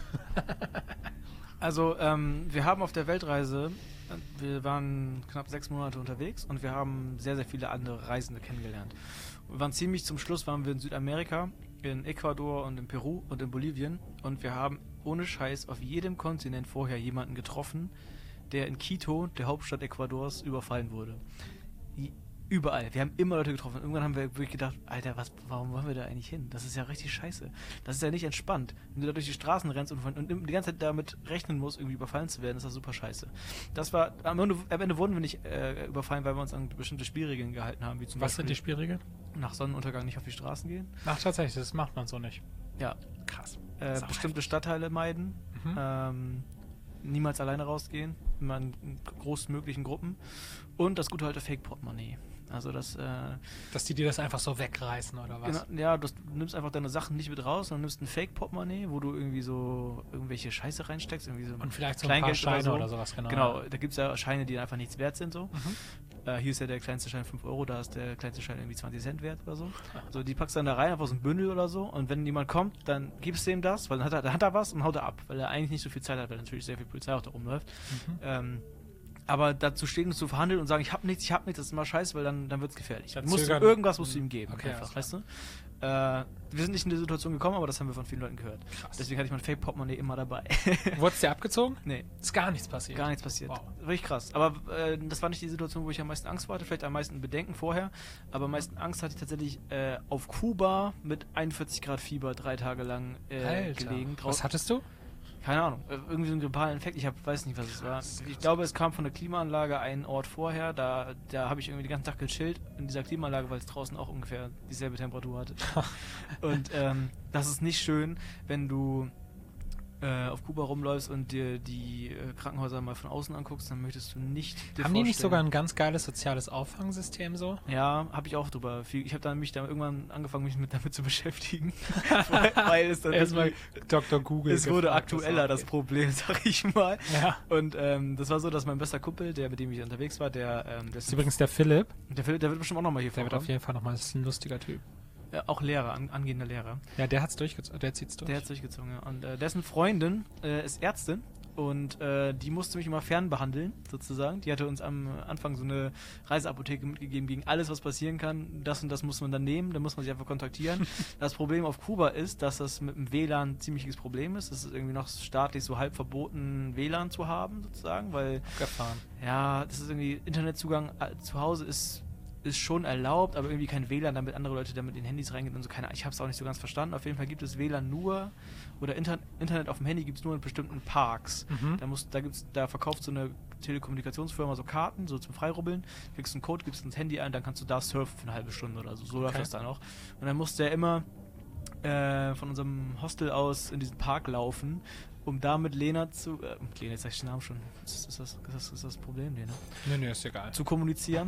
Also, wir haben auf der Weltreise, wir waren knapp 6 Monate unterwegs und wir haben sehr, sehr viele andere Reisende kennengelernt. Wir waren ziemlich zum Schluss, waren wir in Südamerika, in Ecuador und in Peru und in Bolivien und wir haben ohne Scheiß auf jedem Kontinent vorher jemanden getroffen, der in Quito, der Hauptstadt Ecuadors, überfallen wurde. Überall. Wir haben immer Leute getroffen. Irgendwann haben wir wirklich gedacht, Alter, warum wollen wir da eigentlich hin? Das ist ja richtig scheiße. Das ist ja nicht entspannt. Wenn du da durch die Straßen rennst und die ganze Zeit damit rechnen musst, irgendwie überfallen zu werden, ist das super scheiße. Das war, am Ende wurden wir nicht überfallen, weil wir uns an bestimmte Spielregeln gehalten haben, wie zum Was sind Beispiel die Spielregeln? nach Sonnenuntergang nicht auf die Straßen gehen. Ach, tatsächlich, das macht man so nicht. Ja. Krass. Ist auch Bestimmte heftig. Stadtteile meiden. Mhm. Niemals alleine rausgehen, immer in großmöglichen Gruppen. Und das gute alte Fake-Portemonnaie. Also das, Dass die dir das einfach so wegreißen, oder was? genau, ja, du nimmst einfach deine Sachen nicht mit raus, sondern nimmst ein Fake-Portemonnaie, wo du irgendwie so irgendwelche Scheiße reinsteckst, irgendwie so Und vielleicht so ein paar Kleingeld Scheine oder sowas, genau. Genau, da gibt es ja Scheine, die einfach nichts wert sind, so. Hier ist ja der kleinste Schein 5 Euro, da ist der kleinste Schein irgendwie 20 Cent wert oder so. So, die packst du dann da rein, einfach so ein Bündel oder so. Und wenn jemand kommt, dann gibst du ihm das, weil dann hat er was und haut er ab, weil er eigentlich nicht so viel Zeit hat, weil natürlich sehr viel Polizei auch da rumläuft. Aber dazu stehen und zu verhandeln und sagen, ich hab nichts, das ist immer scheiße, weil dann wird's gefährlich. Dann Irgendwas musst du ihm geben, Okay, einfach, alles weißt du? Wir sind nicht in die Situation gekommen, aber das haben wir von vielen Leuten gehört. Krass. Deswegen hatte ich mein Fake-Portemonnaie immer dabei. Wurdest dir abgezogen? Nee, Ist gar nichts passiert. gar nichts passiert. Wow. Richtig krass. Aber das war nicht die Situation, wo ich am meisten Angst hatte, vielleicht am meisten Bedenken vorher. Aber am meisten Angst hatte ich tatsächlich auf Kuba mit 41 Grad Fieber 3 Tage lang Alter. gelegen. Was hattest du? Keine Ahnung, irgendwie so einen grippalen Infekt, weiß nicht, was es war. Ich glaube, es kam von der Klimaanlage einen Ort vorher, da habe ich irgendwie den ganzen Tag gechillt in dieser Klimaanlage, weil es draußen auch ungefähr dieselbe Temperatur hatte. Und das ist nicht schön, wenn du auf Kuba rumläufst und dir die Krankenhäuser mal von außen anguckst, dann möchtest du nicht dir Haben die nicht vorstellen- sogar ein ganz geiles soziales Auffangsystem so? Ja, habe ich auch drüber. Ich habe mich da irgendwann angefangen, mich damit zu beschäftigen, weil es dann Erstmal irgendwie- Dr. Google. es wurde gefragt, aktueller, was das abgeht. Problem, sag ich mal. Ja. Und das war so, dass mein bester Kumpel, mit dem ich unterwegs war, der Das ist übrigens der Philipp. wird bestimmt auch nochmal hier Der wird auf vorkommen. jeden Fall nochmal, das ist ein lustiger Typ. Auch Lehrer, angehender Lehrer. Ja, der hat's durchgezogen, der zieht's durch. Der hat durchgezogen, ja. Und dessen Freundin ist Ärztin und die musste mich immer fernbehandeln, sozusagen. Die hatte uns am Anfang so eine Reiseapotheke mitgegeben gegen alles, was passieren kann. Das und das muss man dann nehmen, dann muss man sich einfach kontaktieren. Das Problem auf Kuba ist, dass das mit dem WLAN ein ziemliches Problem ist. Es ist irgendwie noch staatlich so halb verboten, WLAN zu haben, sozusagen, weil Gefahren. ja, das ist irgendwie Internetzugang zu Hause ist schon erlaubt, aber irgendwie kein WLAN, damit andere Leute damit in Handys reingehen und so. Ich habe es auch nicht so ganz verstanden. Auf jeden Fall gibt es WLAN nur, oder Internet auf dem Handy gibt es nur in bestimmten Parks. Da verkauft so eine Telekommunikationsfirma so Karten, so zum Freirubbeln, kriegst einen Code, gibst ins Handy ein, dann kannst du da surfen für eine halbe Stunde oder so. So läuft das dann auch. Und dann musste er immer von unserem Hostel aus in diesen Park laufen, um da mit Lena zu... Lena, jetzt sag ich den Namen schon. Ist das Problem, Lena? Nee, ist egal. Zu kommunizieren.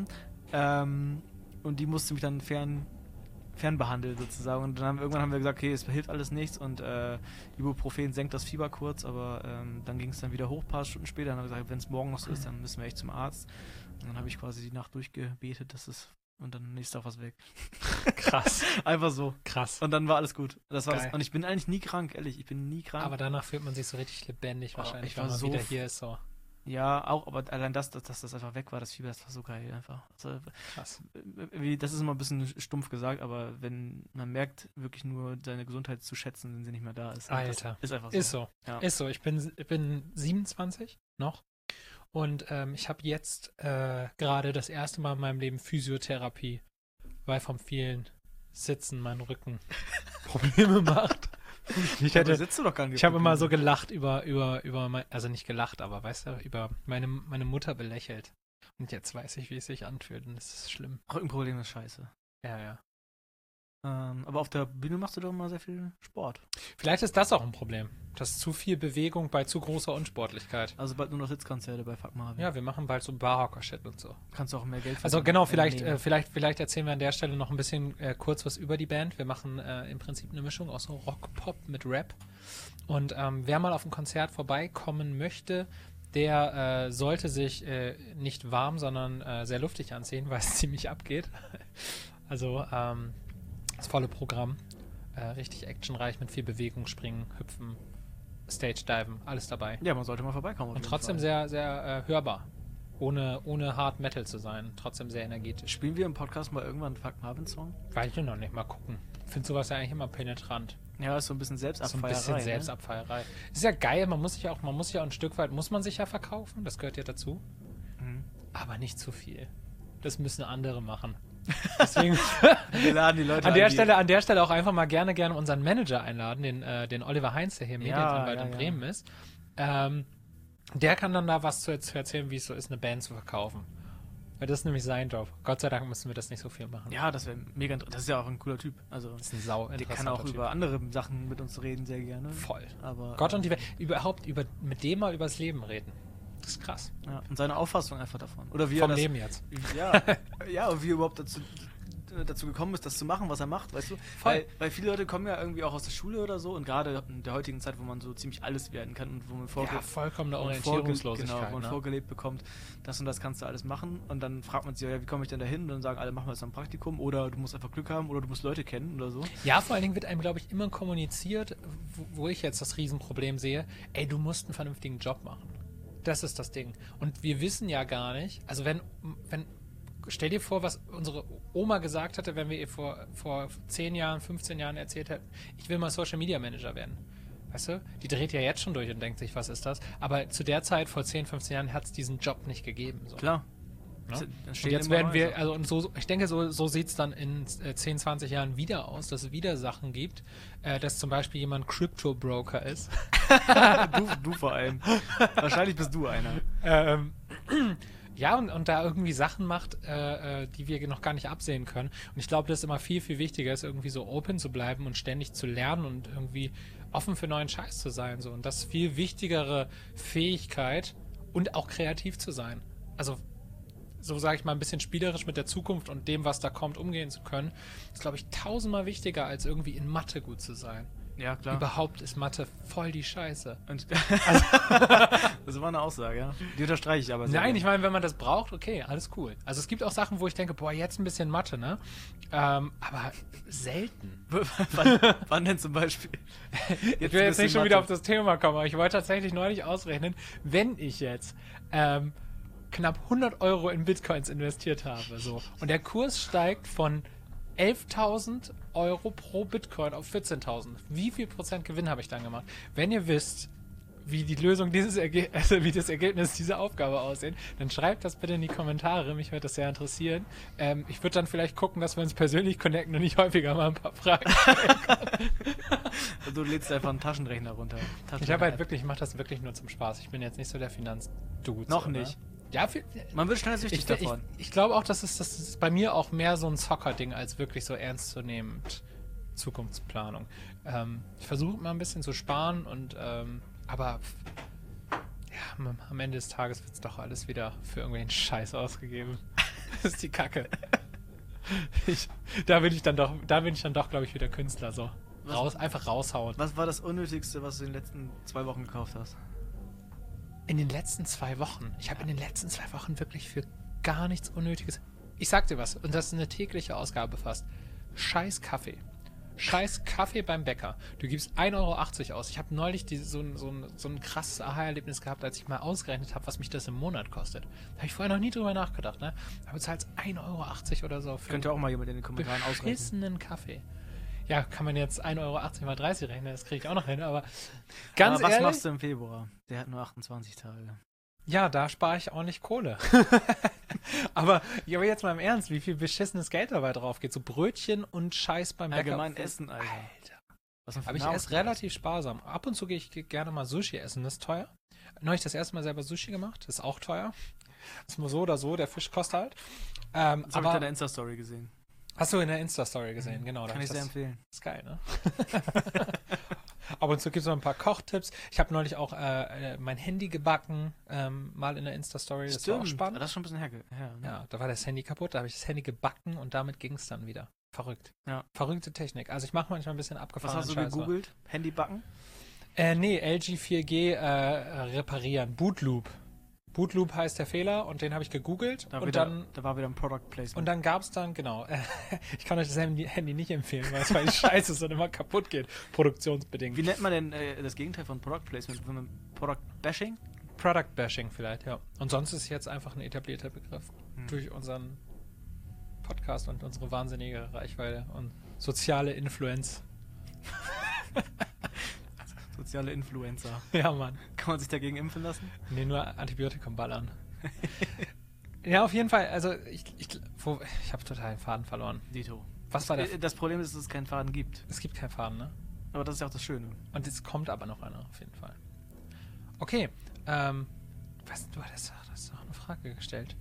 Und die musste mich dann fernbehandeln sozusagen. Und dann irgendwann haben wir gesagt, okay, es hilft alles nichts und Ibuprofen senkt das Fieber kurz, aber dann ging es dann wieder hoch, ein paar Stunden später. Dann haben wir gesagt, wenn es morgen noch so ist, dann müssen wir echt zum Arzt. Und dann habe ich quasi die Nacht durchgebetet, und dann nächster was weg. Krass. Einfach so. Krass. Und dann war alles gut. Das war Geil. und ich bin eigentlich nie krank, ehrlich. Ich bin nie krank. Aber danach fühlt man sich so richtig lebendig wahrscheinlich, ich wenn war man so wieder hier ist. So. ja, auch, aber allein dass das einfach weg war, das Fieber, das war so geil einfach. Also, Krass. das ist immer ein bisschen stumpf gesagt, aber wenn man merkt, wirklich nur seine Gesundheit zu schätzen, wenn sie nicht mehr da ist. Alter. Das ist einfach so. Ist so. Ja. Ist so. Ich bin 27 noch Und ich habe jetzt gerade das erste Mal in meinem Leben Physiotherapie, weil vom vielen Sitzen mein Rücken Probleme macht. Ich habe immer so gelacht über also nicht gelacht, aber weißt du, über meine Mutter belächelt. Und jetzt weiß ich, wie es sich anfühlt und es ist schlimm. Rückenproblem ist scheiße. Ja. Aber auf der Bühne machst du doch immer sehr viel Sport. Vielleicht ist das auch ein Problem. Das ist zu viel Bewegung bei zu großer Unsportlichkeit. Also bald nur noch Sitzkonzerte bei Fuck Marvin. Ja, wir machen bald so Barhocker-Shit und so. Kannst du auch mehr Geld verdienen. Also genau, vielleicht erzählen wir an der Stelle noch ein bisschen kurz was über die Band. Wir machen im Prinzip eine Mischung aus Rock-Pop mit Rap. Und wer mal auf ein Konzert vorbeikommen möchte, der sollte sich nicht warm, sondern sehr luftig anziehen, weil es ziemlich abgeht. Also das volle Programm. Richtig actionreich mit viel Bewegung, Springen, Hüpfen, Stage-Diven, alles dabei. Ja, man sollte mal vorbeikommen. Und trotzdem sehr, sehr hörbar. Ohne Hard Metal zu sein. Trotzdem sehr energetisch. Spielen wir im Podcast mal irgendwann einen Fuck Marvin Song? Weiß ich noch nicht. Mal gucken. Ich finde sowas ja eigentlich immer penetrant. Ja, ist so ein bisschen Selbstabfeierei. So ein bisschen Selbstabfeierei. Ist ja geil. Man muss sich ja auch ein Stück weit, muss man sich ja verkaufen. Das gehört ja dazu. Mhm. Aber nicht zu viel. Das müssen andere machen. Deswegen wir laden die Leute an der Stelle auch einfach mal gerne unseren Manager einladen, den Oliver Heinz, der hier Medienanwalt in Bremen ist. Der kann dann da was zu erzählen, wie es so ist, eine Band zu verkaufen. Weil das ist nämlich sein Job. Gott sei Dank müssen wir das nicht so viel machen. Ja, das wäre mega interessant. Das ist ja auch ein cooler Typ. Also, das ist ein sau interessanter Der kann auch über andere Sachen mit uns reden, sehr gerne. Voll. Aber, Gott und die Welt. Mit dem mal übers Leben reden. Das ist krass. Ja, und seine Auffassung einfach davon. Oder wie Vom Leben jetzt. Ja, und wie er überhaupt dazu gekommen ist, das zu machen, was er macht, weißt du? Weil viele Leute kommen ja irgendwie auch aus der Schule oder so und gerade in der heutigen Zeit, wo man so ziemlich alles werden kann und wo man vollkommene Orientierungslosigkeit, wo man vorgelebt bekommt, das und das kannst du alles machen und dann fragt man sich, ja, wie komme ich denn da hin? Und dann sagen alle, machen wir jetzt ein Praktikum oder du musst einfach Glück haben oder du musst Leute kennen oder so. Ja, vor allen Dingen wird einem, glaube ich, immer kommuniziert, wo ich jetzt das Riesenproblem sehe, ey, du musst einen vernünftigen Job machen. Das ist das Ding. Und wir wissen ja gar nicht, also stell dir vor, was unsere Oma gesagt hatte, wenn wir ihr vor 10 Jahren, 15 Jahren erzählt hätten, ich will mal Social Media Manager werden. Weißt du? Die dreht ja jetzt schon durch und denkt sich, was ist das? Aber zu der Zeit, vor 10, 15 Jahren, hat es diesen Job nicht gegeben. So. Klar. Ja? Und jetzt werden wir, also und so, ich denke, so sieht es dann in 10, 20 Jahren wieder aus, dass es wieder Sachen gibt, dass zum Beispiel jemand Crypto-Broker ist. du vor allem. Wahrscheinlich bist du einer. Ja, und da irgendwie Sachen macht, die wir noch gar nicht absehen können. Und ich glaube, das ist immer viel, viel wichtiger ist, irgendwie so open zu bleiben und ständig zu lernen und irgendwie offen für neuen Scheiß zu sein. So. Und das ist viel wichtigere Fähigkeit und auch kreativ zu sein. Also so sage ich mal, ein bisschen spielerisch mit der Zukunft und dem, was da kommt, umgehen zu können, ist, glaube ich, 1000-mal wichtiger, als irgendwie in Mathe gut zu sein. Ja, klar. Überhaupt ist Mathe voll die Scheiße. Das war eine Aussage, ja. Die unterstreiche ich aber sehr. Nein, ich meine, wenn man das braucht, okay, alles cool. Also es gibt auch Sachen, wo ich denke, boah, jetzt ein bisschen Mathe, ne? Aber selten. Wann denn zum Beispiel? Ich will jetzt nicht schon wieder auf das Thema kommen, aber ich wollte tatsächlich neulich ausrechnen, wenn ich jetzt knapp 100 Euro in Bitcoins investiert habe, so, und der Kurs steigt von 11.000 Euro pro Bitcoin auf 14.000. Wie viel Prozent Gewinn habe ich dann gemacht? Wenn ihr wisst, wie die Lösung wie das Ergebnis dieser Aufgabe aussehen, dann schreibt das bitte in die Kommentare. Mich würde das sehr interessieren. Ich würde dann vielleicht gucken, dass wir uns persönlich connecten und nicht häufiger mal ein paar Fragen stellen können. Du lädst einfach einen Taschenrechner runter. Ich mache das wirklich nur zum Spaß. Ich bin jetzt nicht so der Finanzdude. Noch nicht. Ja, man wird schnell süchtig davon. Ich glaube auch, das ist bei mir auch mehr so ein Zocker-Ding, als wirklich so ernstzunehmend Zukunftsplanung. Ich versuche mal ein bisschen zu sparen und aber ja, am Ende des Tages wird es doch alles wieder für irgendwelchen Scheiß ausgegeben. Das ist die Kacke. Da bin ich dann doch, glaube ich, wieder Künstler so. Einfach raushauen. Was war das Unnötigste, was du in den letzten 2 Wochen gekauft hast? In den letzten 2 Wochen? Ich habe in den letzten 2 Wochen wirklich für gar nichts Unnötiges. Ich sag dir was, und das ist eine tägliche Ausgabe fast. Scheiß Kaffee. Scheiß Kaffee beim Bäcker. Du gibst 1,80 € aus. Ich habe neulich so ein krasses Aha-Erlebnis gehabt, als ich mal ausgerechnet habe, was mich das im Monat kostet. Da habe ich vorher noch nie drüber nachgedacht, ne? Aber du zahlst 1,80 € oder so für könnte auch mal jemand in den Kommentaren ausrechnen. Beschissenen Kaffee. Ja, kann man jetzt 1,80 € mal 30 rechnen, das kriege ich auch noch hin, aber ganz ehrlich... Was machst du im Februar? Der hat nur 28 Tage. Ja, da spare ich ordentlich Kohle. aber jetzt mal im Ernst, wie viel beschissenes Geld dabei drauf geht. So Brötchen und Scheiß beim Bäcker. Allgemein Essen, Alter. Aber ich esse relativ sparsam. Ab und zu gehe ich gerne mal Sushi essen, das ist teuer. Neulich das erste Mal selber Sushi gemacht, das ist auch teuer. Das ist nur so oder so, der Fisch kostet halt. Das habe ich in der Insta-Story gesehen. Hast du in der Insta-Story gesehen, genau. Kann ich sehr empfehlen. Das ist geil, ne? Ab und zu gibt es noch ein paar Kochtipps. Ich habe neulich auch mein Handy gebacken, mal in der Insta-Story. Das war auch spannend. Das ist schon ein bisschen her. Ne? Ja, da war das Handy kaputt, da habe ich das Handy gebacken und damit ging es dann wieder. Verrückt. Ja. Verrückte Technik. Also ich mache manchmal ein bisschen abgefahren. Was hast du gegoogelt? Handy backen? Nee, LG 4G reparieren. Bootloop. Bootloop heißt der Fehler und den habe ich gegoogelt. Da war wieder ein Product Placement. Und dann gab es genau, ich kann euch das Handy nicht empfehlen, weil es weil scheiße ist und immer kaputt geht, produktionsbedingt. Wie nennt man denn das Gegenteil von Product Placement? Product Bashing? Product Bashing vielleicht, ja. Und sonst ist es jetzt einfach ein etablierter Begriff. Durch unseren Podcast und unsere wahnsinnige Reichweite und soziale Influenz. Soziale Influencer. Ja, Mann. Kann man sich dagegen impfen lassen? Nee, nur Antibiotikum ballern. Ja, auf jeden Fall. Also, ich habe total den Faden verloren. Dito. Was war das Problem ist, dass es keinen Faden gibt. Es gibt keinen Faden, ne? Aber das ist ja auch das Schöne. Und es kommt aber noch einer, auf jeden Fall. Okay. Du hast doch eine Frage gestellt.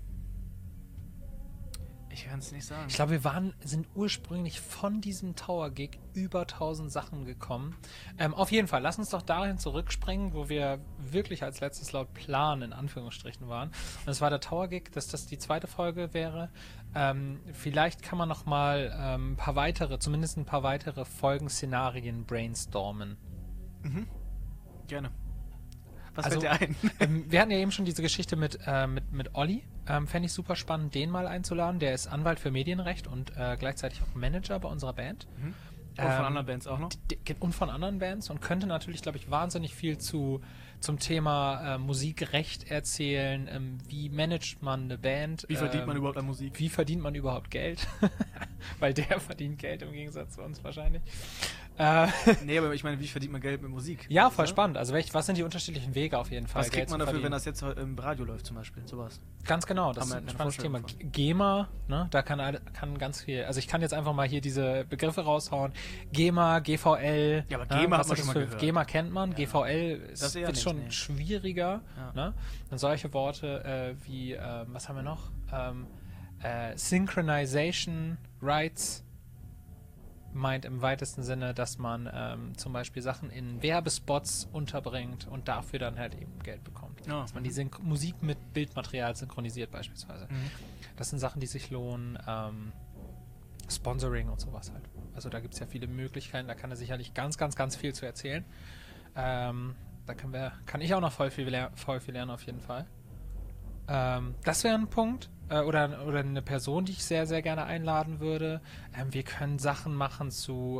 Ich kann es nicht sagen. Ich glaube, wir sind ursprünglich von diesem Tower-Gig über 1000 Sachen gekommen. Auf jeden Fall, lass uns doch dahin zurückspringen, wo wir wirklich als letztes laut Plan in Anführungsstrichen waren. Und das war der Tower-Gig, dass das die zweite Folge wäre. Vielleicht kann man noch mal zumindest ein paar weitere Folgen-Szenarien brainstormen. Mhm. Gerne. Was Also, fällt dir ein? Wir hatten ja eben schon diese Geschichte mit Olli. Fände ich super spannend, den mal einzuladen. Der ist Anwalt für Medienrecht und gleichzeitig auch Manager bei unserer Band. Mhm. Und von anderen Bands auch noch? Und von anderen Bands und könnte natürlich, glaube ich, wahnsinnig viel zum Thema Musikrecht erzählen. Wie managt man eine Band? Wie verdient man überhaupt an Musik? Wie verdient man überhaupt Geld? Weil der verdient Geld im Gegensatz zu uns wahrscheinlich. Nee, aber ich meine, wie verdient man Geld mit Musik? Ja, voll spannend. Also was sind die unterschiedlichen Wege auf jeden Fall? Was kriegt man dafür, wenn das jetzt im Radio läuft zum Beispiel? Sowas. Ganz genau, das ist ein spannendes Thema. GEMA, ne, da kann ganz viel, also ich kann jetzt einfach mal hier diese Begriffe raushauen. GEMA, GVL. Ja, aber GEMA hat man schon mal gehört. GEMA kennt man, ja. GVL wird schon schwieriger. Ja. Ne? Und solche Worte wie, was haben wir noch? Synchronization Rights meint im weitesten Sinne, dass man zum Beispiel Sachen in Werbespots unterbringt und dafür dann halt eben Geld bekommt. Ja. Dass man die Musik mit Bildmaterial synchronisiert beispielsweise. Mhm. Das sind Sachen, die sich lohnen. Sponsoring und sowas halt. Also da gibt es ja viele Möglichkeiten, da kann er sicherlich ganz, ganz, ganz viel zu erzählen. Da kann ich auch noch voll viel lernen auf jeden Fall. Das wäre ein Punkt. Oder eine Person, die ich sehr, sehr gerne einladen würde. Wir können Sachen machen zu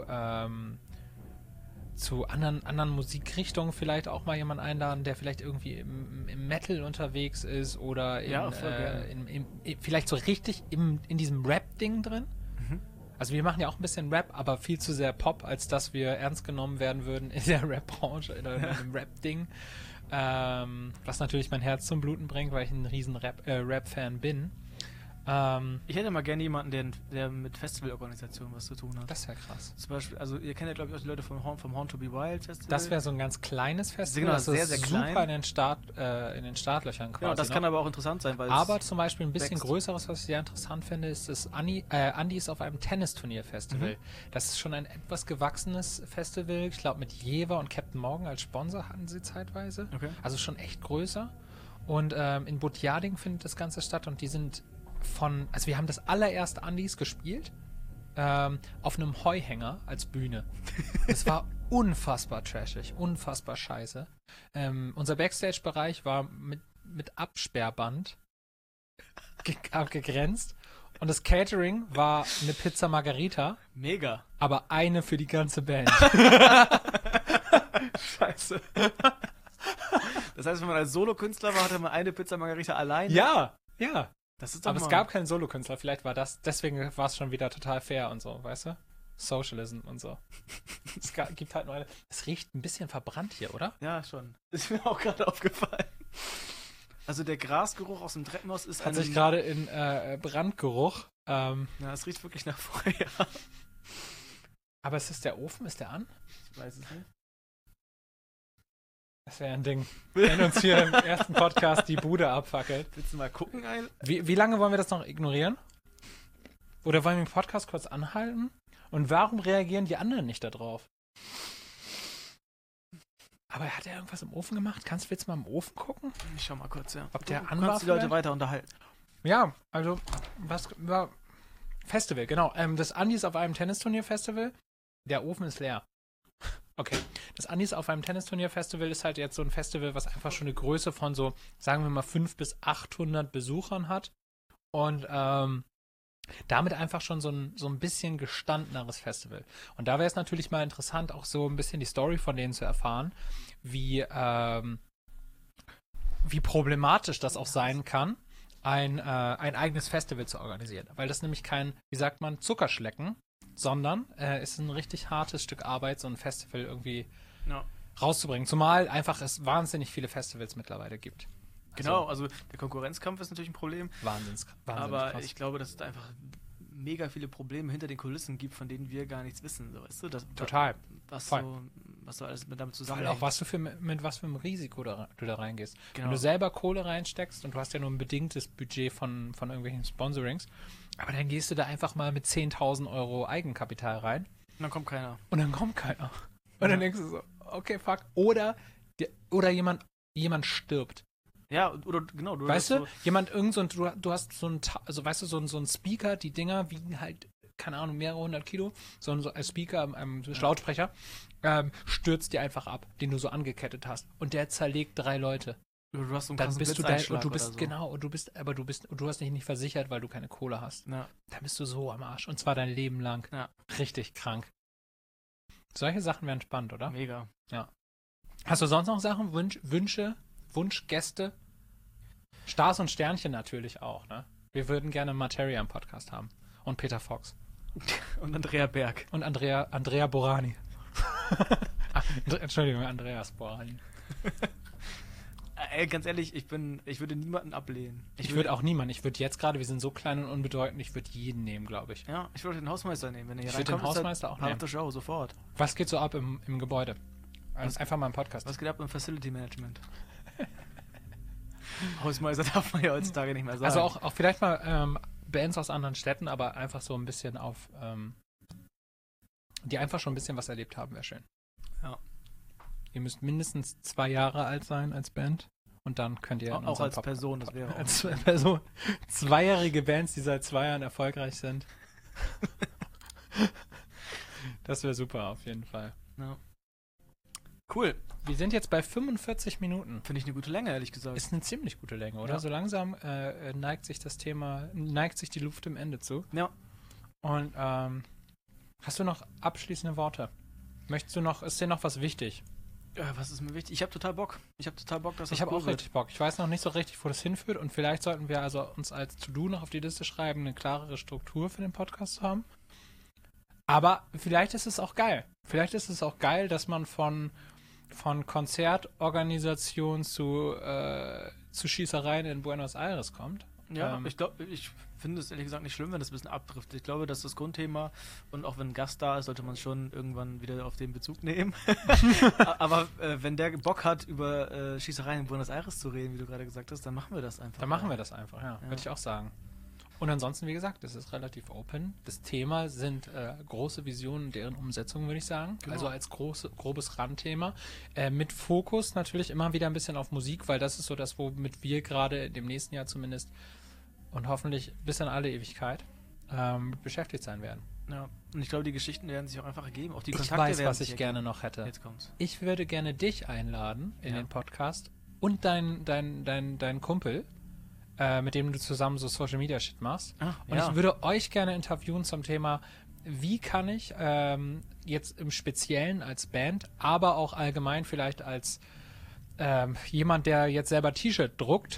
anderen Musikrichtungen, vielleicht auch mal jemanden einladen, der vielleicht irgendwie im Metal unterwegs ist oder vielleicht so richtig in diesem Rap-Ding drin. Mhm. Also wir machen ja auch ein bisschen Rap, aber viel zu sehr Pop, als dass wir ernst genommen werden würden in der Rap-Branche oder in einem Rap-Ding. Was natürlich mein Herz zum Bluten bringt, weil ich ein riesen Rap-Fan bin. Ich hätte mal gerne jemanden, der mit Festivalorganisationen was zu tun hat. Das wäre krass. Zum Beispiel, also ihr kennt ja, glaube ich, auch die Leute vom Horn to be Wild Festival. Das wäre so ein ganz kleines Festival. Genau, das sehr, ist sehr super klein. in den Startlöchern quasi. Genau, das kann aber auch interessant sein, weil aber zum Beispiel ein bisschen wächst. Größeres, was ich sehr interessant finde, ist das Andis auf einem Tennisturnier-Festival. Mhm. Das ist schon ein etwas gewachsenes Festival. Ich glaube, mit Jever und Captain Morgan als Sponsor hatten sie zeitweise. Okay. Also schon echt größer. Und in Butjading findet das Ganze statt und die sind also wir haben das allererste Andis gespielt auf einem Heuhänger als Bühne. Es war unfassbar trashig, unfassbar scheiße. Unser Backstage-Bereich war mit Absperrband abgegrenzt und das Catering war eine Pizza Margarita. Mega. Aber eine für die ganze Band. Scheiße. Das heißt, wenn man als Solokünstler war, hatte man eine Pizza Margarita alleine? Ja. Das ist doch Aber mal. es gab keinen Solokünstler, vielleicht war deswegen war es schon wieder total fair und so, weißt du? Socialism und so. Es gibt halt nur eine. Es riecht ein bisschen verbrannt hier, oder? Ja, schon. Ist mir auch gerade aufgefallen. Also der Grasgeruch aus dem Treppenhaus ist Hat sich gerade in Brandgeruch. Ja, es riecht wirklich nach Feuer. Aber ist der Ofen? Ist der an? Ich weiß es nicht. Das wäre ein Ding. Wenn uns hier im ersten Podcast die Bude abfackelt. Willst du mal gucken? Wie lange wollen wir das noch ignorieren? Oder wollen wir den Podcast kurz anhalten? Und warum reagieren die anderen nicht darauf? Aber hat er irgendwas im Ofen gemacht? Willst du mal im Ofen gucken? Ich schau mal kurz, ja. Ob der du an war? kannst die Leute weiter unterhalten. Ja, also, was war Festival, genau. Das Andis auf einem Tennisturnier-Festival. Der Ofen ist leer. Okay. Das Andis auf einem Tennisturnier-Festival ist halt jetzt so ein Festival, was einfach schon eine Größe von so, sagen wir mal, 500 bis 800 Besuchern hat. Und damit einfach schon so ein bisschen gestandeneres Festival. Und da wäre es natürlich mal interessant, auch so ein bisschen die Story von denen zu erfahren, wie problematisch das auch sein kann, ein eigenes Festival zu organisieren. Weil das nämlich kein, wie sagt man, Zuckerschlecken, sondern ist ein richtig hartes Stück Arbeit, so ein Festival irgendwie rauszubringen. Zumal einfach es wahnsinnig viele Festivals mittlerweile gibt. Genau, also der Konkurrenzkampf ist natürlich ein Problem. Wahnsinnig aber krass. ich glaube, dass es da einfach mega viele Probleme hinter den Kulissen gibt, von denen wir gar nichts wissen. So, weißt du? Total. Was so alles damit zusammenhängt. Auch mit was für einem Risiko du da reingehst. Genau. Wenn du selber Kohle reinsteckst und du hast ja nur ein bedingtes Budget von irgendwelchen Sponsorings, aber dann gehst du da einfach mal mit 10.000 Euro Eigenkapital rein. Und dann kommt keiner. Und dann denkst du so, okay, fuck. Oder jemand stirbt. Ja, oder genau. Weißt du, du hast so ein Speaker, die Dinger wiegen halt, keine Ahnung, mehrere 100 Kilo, so ein Speaker, ein Lautsprecher, stürzt dir einfach ab, den du so angekettet hast. Und der zerlegt 3 Leute. Du hast so einen Dann bist du Blitzeinschlag und du bist, oder so. genau, und du hast dich nicht versichert, weil du keine Kohle hast. Ja. Dann bist du so am Arsch. Und zwar dein Leben lang. Ja. Richtig krank. Solche Sachen wären spannend, oder? Mega. Ja. Hast du sonst noch Sachen, Wünsche, Wunschgäste? Stars und Sternchen natürlich auch, ne? Wir würden gerne Materia im Podcast haben. Und Peter Fox. Und Andrea Berg. Und Andrea Borani. Entschuldigung, Andreas Borani. Ey, ganz ehrlich, ich würde niemanden ablehnen. Ich würde auch niemanden. Ich würde jetzt gerade, wir sind so klein und unbedeutend, ich würde jeden nehmen, glaube ich. Ja, ich würde den Hausmeister nehmen. Wenn er hier Ich würde den reinkommt, Hausmeister auch nehmen. Part of the Show, sofort. Was geht so ab im Gebäude? Also einfach mal im Podcast. Was geht ab im Facility Management? Hausmeister darf man ja heutzutage nicht mehr sagen. Also auch vielleicht mal Bands aus anderen Städten, aber einfach so ein bisschen auf, die einfach schon ein bisschen was erlebt haben, wäre schön. Ja. Ihr müsst mindestens 2 Jahre alt sein als Band und dann könnt ihr auch als Person, das wäre auch. Als Person. 2-jährige Bands, die seit 2 Jahren erfolgreich sind. Das wäre super, auf jeden Fall. Ja. Cool. Wir sind jetzt bei 45 Minuten. Finde ich eine gute Länge, ehrlich gesagt. Ist eine ziemlich gute Länge, oder? Ja. So langsam neigt sich die Luft im Ende zu. Ja. Und hast du noch abschließende Worte? Ist dir noch was wichtig? Was ist mir wichtig? Ich habe total Bock. Dass Ich habe auch richtig Bock. Ich weiß noch nicht so richtig, wo das hinführt und vielleicht sollten wir also uns als To-Do noch auf die Liste schreiben, eine klarere Struktur für den Podcast zu haben. Aber vielleicht ist es auch geil. Vielleicht ist es auch geil, dass man von Konzertorganisation zu Schießereien in Buenos Aires kommt. Ja, ich finde es ehrlich gesagt nicht schlimm, wenn das ein bisschen abtrifft. Ich glaube, das ist das Grundthema und auch wenn ein Gast da ist, sollte man schon irgendwann wieder auf den Bezug nehmen. Aber wenn der Bock hat, über Schießereien in Buenos Aires zu reden, wie du gerade gesagt hast, dann machen wir das einfach. Dann machen wir das einfach, ja. Würde ich auch sagen. Und ansonsten, wie gesagt, es ist relativ open. Das Thema sind große Visionen, deren Umsetzung, würde ich sagen. Genau. Also als grobes Randthema. Mit Fokus natürlich immer wieder ein bisschen auf Musik, weil das ist so das, womit wir gerade im nächsten Jahr zumindest und hoffentlich bis in alle Ewigkeit beschäftigt sein werden. Ja, und ich glaube, die Geschichten werden sich auch einfach ergeben. Auch die Ich Kontakte weiß, werden was sich ich gerne noch hätte. Jetzt kommt's. Ich würde gerne dich einladen in den Podcast und dein Kumpel, mit dem du zusammen so Social Media Shit machst. Und ich würde euch gerne interviewen zum Thema, wie kann ich jetzt im Speziellen als Band, aber auch allgemein vielleicht als jemand, der jetzt selber T-Shirts druckt,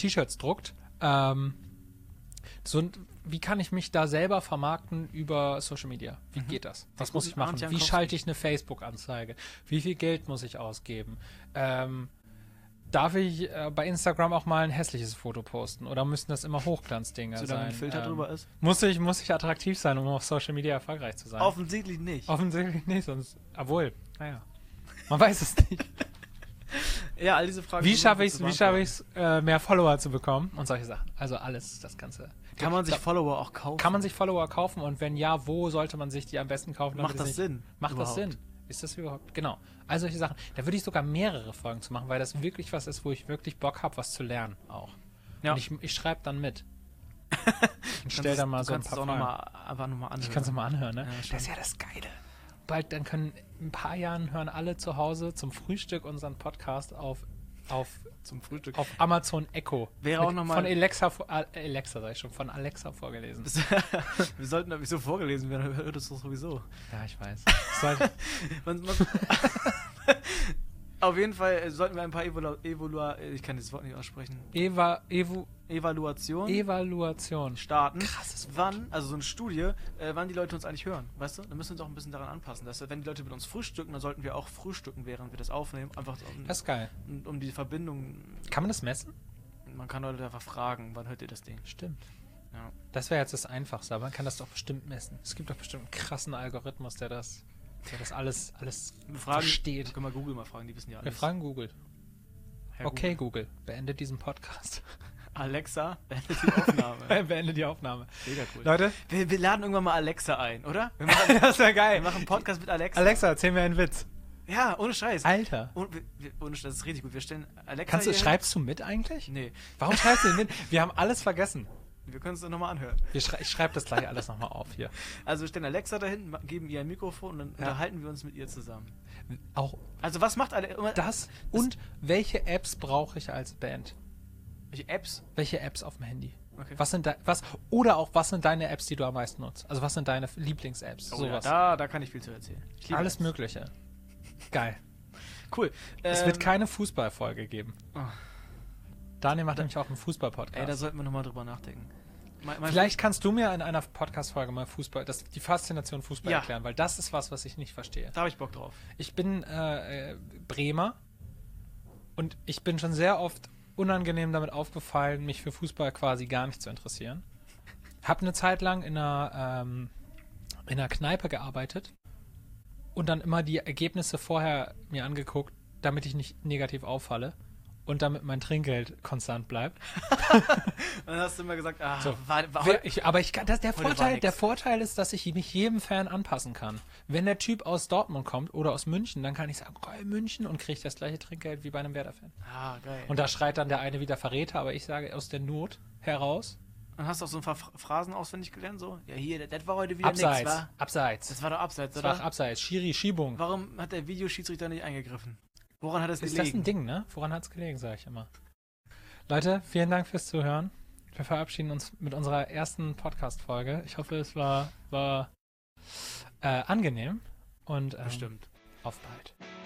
wie kann ich mich da selber vermarkten über Social Media? Wie geht das? Was muss ich machen? Wie schalte ich eine Facebook-Anzeige? Wie viel Geld muss ich ausgeben? darf ich bei Instagram auch mal ein hässliches Foto posten? Oder müssen das immer Hochglanzdinger sein? Damit ein Filter drüber ist? Muss ich attraktiv sein, um auf Social Media erfolgreich zu sein? Offensichtlich nicht. Offensichtlich nicht, sonst. Obwohl, naja. Man weiß es nicht. Ja, all diese Fragen. Wie schaffe ich es, mehr Follower zu bekommen und solche Sachen? Also alles, das Ganze. Kann man sich Follower auch kaufen? Kann man sich Follower kaufen und wenn ja, wo sollte man sich die am besten kaufen? Macht das Sinn? Macht das Sinn? Ist das überhaupt? Genau. All solche Sachen. Da würde ich sogar mehrere Folgen zu machen, weil das wirklich was ist, wo ich wirklich Bock habe, was zu lernen auch. Ja. Und ich schreibe dann mit. Und stell dann mal so ein paar Fragen. Ich kann es nochmal anhören, ne? Ja, das ist ja das Geile. Bald, dann können in ein paar Jahren hören alle zu Hause zum Frühstück unseren Podcast auf zum Frühstück. Auf Amazon Echo. Wäre auch nochmal. Von Alexa sag ich schon, von Alexa vorgelesen. Wir sollten da nicht so vorgelesen werden, hört es doch sowieso. Ja, ich weiß. Auf jeden Fall sollten wir ein paar ich kann das Wort nicht aussprechen. Evaluation starten. Krasses Wort. Wann, also so eine Studie, wann die Leute uns eigentlich hören, weißt du? Dann müssen wir uns auch ein bisschen daran anpassen. Dass, wenn die Leute mit uns frühstücken, dann sollten wir auch frühstücken, während wir das aufnehmen. Einfach das ist geil. Um die Verbindung. Kann man das messen? Man kann Leute einfach fragen, wann hört ihr das Ding? Stimmt. Ja. Das wäre jetzt das Einfachste, aber man kann das doch bestimmt messen. Es gibt doch bestimmt einen krassen Algorithmus, der das alles versteht. Können wir Google mal fragen, die wissen ja alles. Wir fragen Google. Herr okay, Google, beende diesen Podcast. Alexa, beende die Aufnahme. Beende die Aufnahme. Mega cool. Leute, wir laden irgendwann mal Alexa ein, oder? Das wäre geil. Wir machen einen Podcast mit Alexa. Alexa, erzähl mir einen Witz. Ja, ohne Scheiß. Alter. Ohne Scheiß, das ist richtig gut. Wir stellen Alexa schreibst du mit eigentlich? Nee. Warum schreibst du denn mit? Wir haben alles vergessen. Wir können es dann nochmal anhören. Ich schreibe das gleich alles nochmal auf hier. Also wir stellen Alexa dahin, geben ihr ein Mikrofon und dann unterhalten wir uns mit ihr zusammen. Auch. Also was macht Alexa? Das und welche Apps brauche ich als Band? Welche Apps? Welche Apps auf dem Handy? Okay. Was sind deine Apps, die du am meisten nutzt? Also was sind deine Lieblings-Apps? Oh, sowas. Ja, da kann ich viel zu erzählen. Alles Apps. Mögliche. Geil. Cool. Es wird keine Fußballfolge geben. Oh. Daniel macht nämlich auch einen Fußball-Podcast. Ey, da sollten wir nochmal drüber nachdenken. Vielleicht kannst du mir in einer Podcast-Folge mal die Faszination Fußball erklären, weil das ist was ich nicht verstehe. Da habe ich Bock drauf. Ich bin Bremer und ich bin schon sehr oft unangenehm damit aufgefallen, mich für Fußball quasi gar nicht zu interessieren. Hab eine Zeit lang in einer Kneipe gearbeitet und dann immer die Ergebnisse vorher mir angeguckt, damit ich nicht negativ auffalle. Und damit mein Trinkgeld konstant bleibt. Dann hast du immer gesagt, der Vorteil ist, dass ich mich jedem Fan anpassen kann. Wenn der Typ aus Dortmund kommt oder aus München, dann kann ich sagen, geil, München und kriege das gleiche Trinkgeld wie bei einem Werder-Fan. Ah, geil. Und da schreit dann der eine wieder Verräter, aber ich sage aus der Not heraus. Und hast du auch so ein paar Phrasen auswendig gelernt, so? Ja, hier, das war heute wieder Abseits, nix, wa? Abseits. Das war doch Abseits, oder? Das war Abseits, Schiri, Schiebung. Warum hat der Videoschiedsrichter nicht eingegriffen? Woran hat es gelegen? Ist das ein Ding, ne? Woran hat es gelegen, sage ich immer. Leute, vielen Dank fürs Zuhören. Wir verabschieden uns mit unserer ersten Podcast-Folge. Ich hoffe, es war angenehm. Und bestimmt. Auf bald.